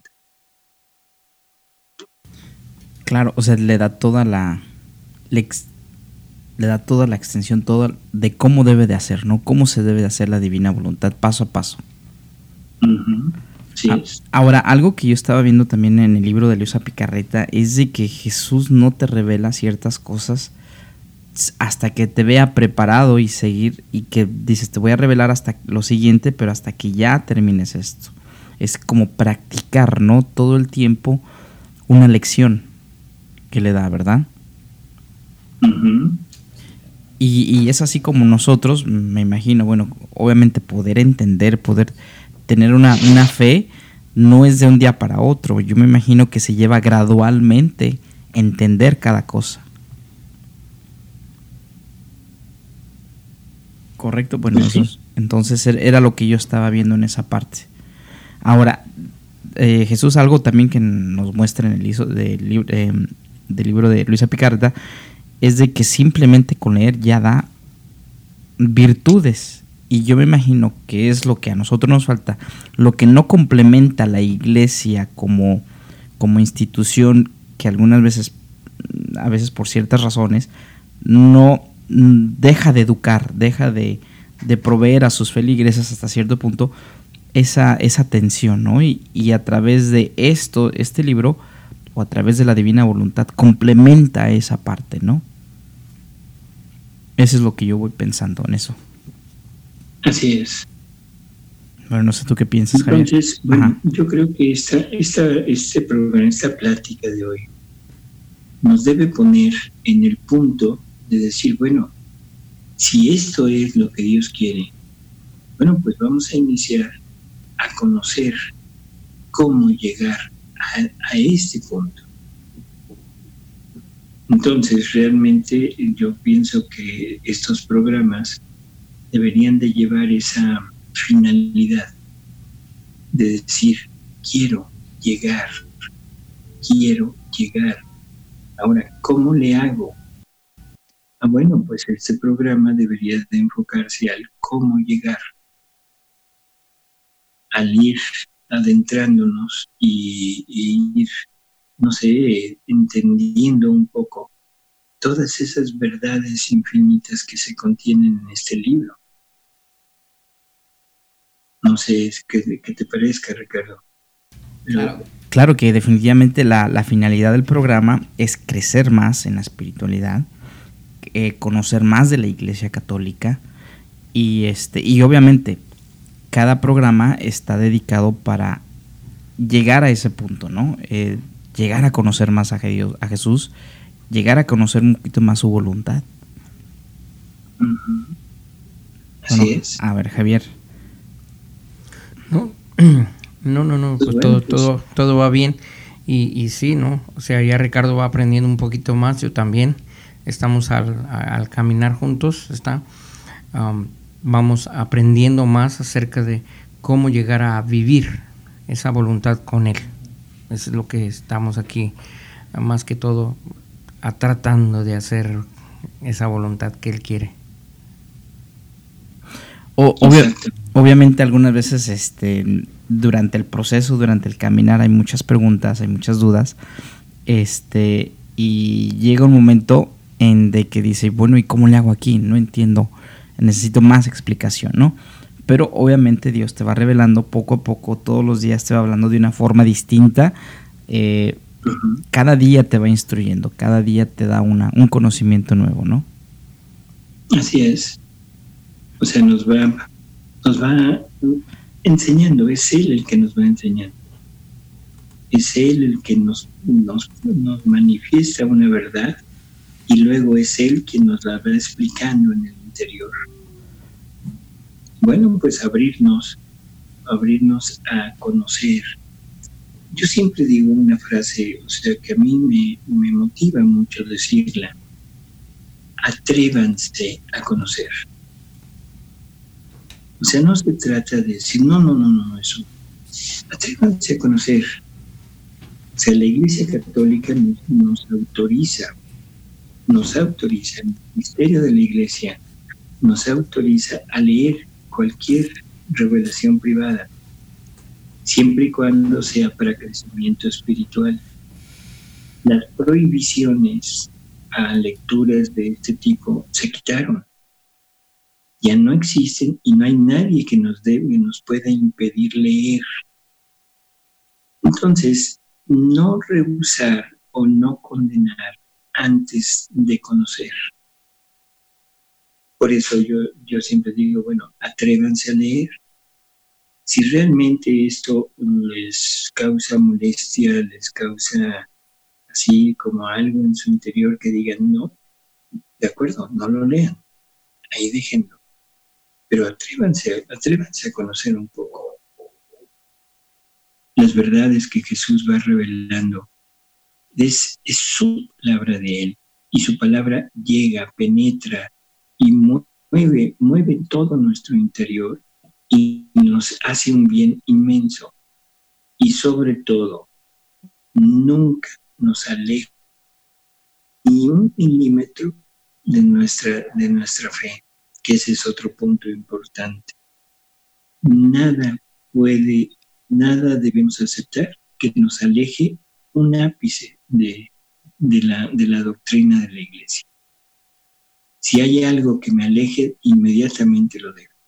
Claro, o sea, le da toda la le, ex, le da toda la extensión, todo de cómo debe de hacer, ¿no? Cómo se debe de hacer la divina voluntad, paso a paso. Uh-huh. Sí a, es. Ahora, algo que yo estaba viendo también en el libro de Luisa Picarreta es de que Jesús no te revela ciertas cosas hasta que te vea preparado y seguir, y que dices, te voy a revelar hasta lo siguiente, pero hasta que ya termines esto. Es como practicar, ¿no? Todo el tiempo una lección que le da, ¿verdad? Uh-huh. Y, y es así como nosotros, me imagino, bueno, obviamente poder entender, poder tener una, una fe, no es de un día para otro. Yo me imagino que se lleva gradualmente entender cada cosa. Correcto, bueno, sí. eso, entonces era lo que yo estaba viendo en esa parte. Ahora, eh, Jesús, algo también que nos muestra en el libro de, eh, del libro de Luisa Picarreta, es de que simplemente con leer ya da virtudes. Y yo me imagino que es lo que a nosotros nos falta, lo que no complementa la iglesia como, como institución, que algunas veces, a veces por ciertas razones, no deja de educar, deja de, de proveer a sus feligreses hasta cierto punto esa, esa atención, ¿no? Y, y a través de esto, este libro, o a través de la divina voluntad, complementa esa parte, ¿no? Eso es lo que yo voy pensando en eso. Así es. Bueno, no sé tú qué piensas, Javier. Entonces, bueno, yo creo que esta, esta, este programa, esta plática de hoy, nos debe poner en el punto de decir, bueno, si esto es lo que Dios quiere, bueno, pues vamos a iniciar a conocer cómo llegar a, a este punto. Entonces, realmente yo pienso que estos programas deberían de llevar esa finalidad de decir, quiero llegar, quiero llegar. Ahora, ¿cómo le hago? Ah, bueno, pues este programa debería de enfocarse al cómo llegar, al ir adentrándonos y, y ir, no sé, entendiendo un poco todas esas verdades infinitas que se contienen en este libro. No sé qué, qué te parezca, Ricardo. Pero, claro. Claro que definitivamente la, la finalidad del programa es crecer más en la espiritualidad, eh, conocer más de la Iglesia Católica y este y obviamente cada programa está dedicado para llegar a ese punto, ¿no? Eh, llegar a conocer más a, Dios, a Jesús, llegar a conocer un poquito más su voluntad. Uh-huh. Así Bueno, es. A ver, Javier. No, no, no, no pues, Pues todo, bueno, pues. todo, todo va bien. Y, y sí, ¿no? O sea, ya Ricardo va aprendiendo un poquito más, yo también. Estamos al, al caminar juntos, ¿está? Um, vamos aprendiendo más acerca de cómo llegar a vivir esa voluntad con Él. Eso es lo que estamos aquí, más que todo, a tratando de hacer esa voluntad que Él quiere. O, obvio, obviamente algunas veces este, durante el proceso, durante el caminar hay muchas preguntas, hay muchas dudas, este, y llega un momento en de que dice, bueno, ¿y cómo le hago aquí? No entiendo, necesito más explicación, ¿no? Pero obviamente Dios te va revelando poco a poco, todos los días te va hablando de una forma distinta, eh, uh-huh. Cada día te va instruyendo, cada día te da una, un conocimiento nuevo, ¿no? Así es. O sea, nos va, nos va enseñando, es Él el que nos va enseñando. Es Él el que nos, nos, nos manifiesta una verdad y luego es Él quien nos la va explicando en el interior. Bueno, pues abrirnos, abrirnos a conocer. Yo siempre digo una frase, o sea, que a mí me, me motiva mucho decirla. Atrévanse a conocer. O sea, no se trata de decir, no, no, no, no, eso. Atrévanse a conocer. O sea, la Iglesia Católica nos, nos autoriza, nos autoriza, el misterio de la Iglesia nos autoriza a leer cualquier revelación privada, siempre y cuando sea para crecimiento espiritual. Las prohibiciones a lecturas de este tipo se quitaron. Ya no existen y no hay nadie que nos debe, que nos pueda impedir leer. Entonces, no rehusar o no condenar antes de conocer. Por eso yo, yo siempre digo, bueno, atrévanse a leer. Si realmente esto les causa molestia, les causa así como algo en su interior que digan, no, de acuerdo, no lo lean, ahí déjenlo. Pero atrévanse, atrévanse a conocer un poco las verdades que Jesús va revelando. Es, es su palabra de Él, y su palabra llega, penetra y mueve, mueve todo nuestro interior y nos hace un bien inmenso. Y sobre todo, nunca nos aleja ni un milímetro de nuestra, de nuestra fe, que ese es otro punto importante. Nada puede, nada debemos aceptar que nos aleje un ápice de, de, la, de la doctrina de la Iglesia. Si hay algo que me aleje, inmediatamente lo dejo.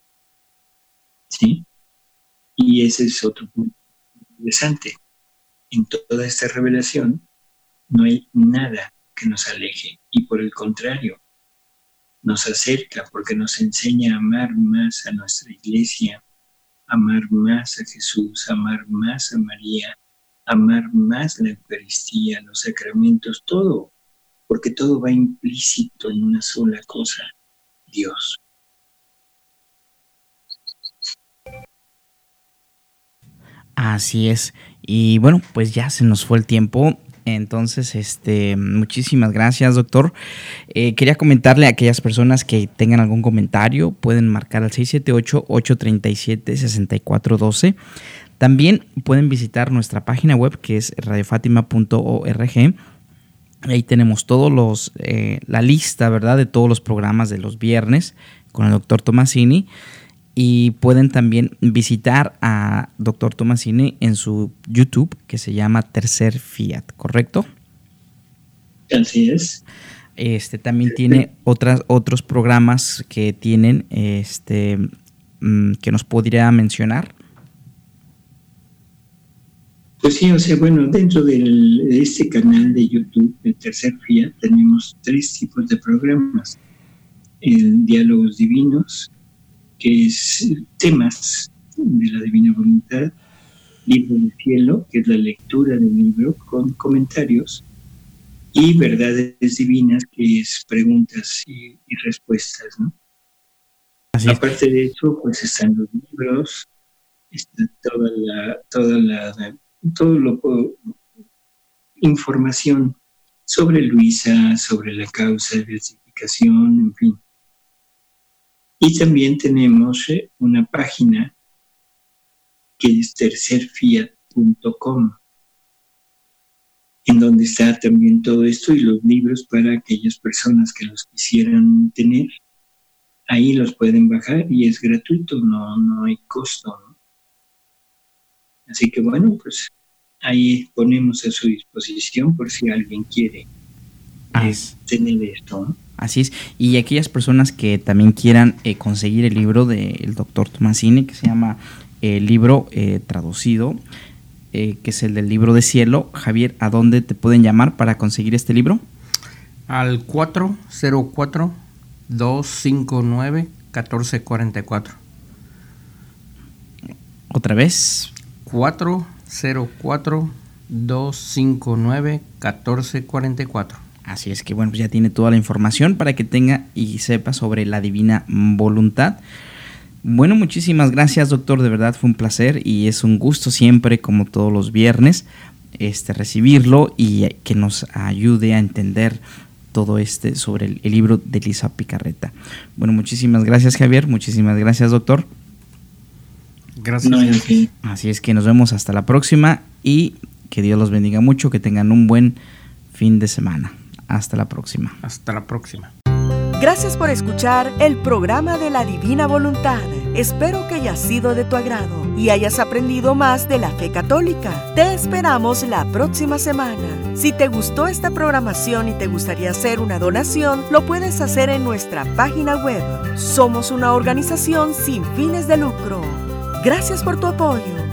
¿Sí? Y ese es otro punto interesante. En toda esta revelación no hay nada que nos aleje, y por el contrario, nos acerca porque nos enseña a amar más a nuestra Iglesia, amar más a Jesús, amar más a María, amar más la Eucaristía, los sacramentos, todo, porque todo va implícito en una sola cosa, Dios. Así es. Y bueno, pues ya se nos fue el tiempo. Entonces, este, muchísimas gracias, doctor. Eh, quería comentarle a aquellas personas que tengan algún comentario, pueden marcar al seis siete ocho, ocho tres siete, seis cuatro uno dos. También pueden visitar nuestra página web, que es radio fatima punto org. Ahí tenemos todos los, eh, la lista, ¿verdad?, de todos los programas de los viernes con el doctor Tomasini. Y pueden también visitar a doctor Tomasini en su YouTube, que se llama Tercer Fiat, ¿correcto? Así es. Este también tiene otras, otros programas que tienen, este, que nos podría mencionar. Pues sí, o sea, bueno, dentro del, de este canal de YouTube, de Tercer Fiat, tenemos tres tipos de programas. El Diálogos Divinos, que es Temas de la Divina Voluntad, Libro del Cielo, que es la lectura del libro con comentarios, y Verdades Divinas, que es preguntas y, y respuestas, ¿no? Así es. Aparte de eso, pues están los libros, está toda la, toda la, todo lo información sobre Luisa, sobre la causa de beatificación, en fin. Y también tenemos eh, una página que es tercer fiat punto com, en donde está también todo esto y los libros para aquellas personas que los quisieran tener. Ahí los pueden bajar y es gratuito, no, no hay costo, ¿no? Así que bueno, pues ahí ponemos a su disposición por si alguien quiere eh, tener esto, ¿no? Así es. Y aquellas personas que también quieran eh, conseguir el libro del doctor Tomasini, que se llama el eh, libro eh, traducido, eh, que es el del Libro de Cielo. Javier, ¿a dónde te pueden llamar para conseguir este libro? Al cuatro cero cuatro, dos cinco nueve, uno cuatro cuatro cuatro. ¿Otra vez? cuatro cero cuatro, dos cinco nueve, uno cuatro cuatro cuatro. Así es que bueno, pues ya tiene toda la información para que tenga y sepa sobre la divina voluntad. Bueno, muchísimas gracias, doctor, de verdad fue un placer y es un gusto siempre, como todos los viernes, este recibirlo y que nos ayude a entender todo este sobre el, el libro de Luisa Picarreta. Bueno, muchísimas gracias, Javier, muchísimas gracias, doctor. Gracias. No, okay. Así es que nos vemos hasta la próxima y que Dios los bendiga mucho, que tengan un buen fin de semana. Hasta la próxima. Hasta la próxima. Gracias por escuchar el programa de la Divina Voluntad. Espero que haya sido de tu agrado y hayas aprendido más de la fe católica. Te esperamos la próxima semana. Si te gustó esta programación y te gustaría hacer una donación, lo puedes hacer en nuestra página web. Somos una organización sin fines de lucro. Gracias por tu apoyo.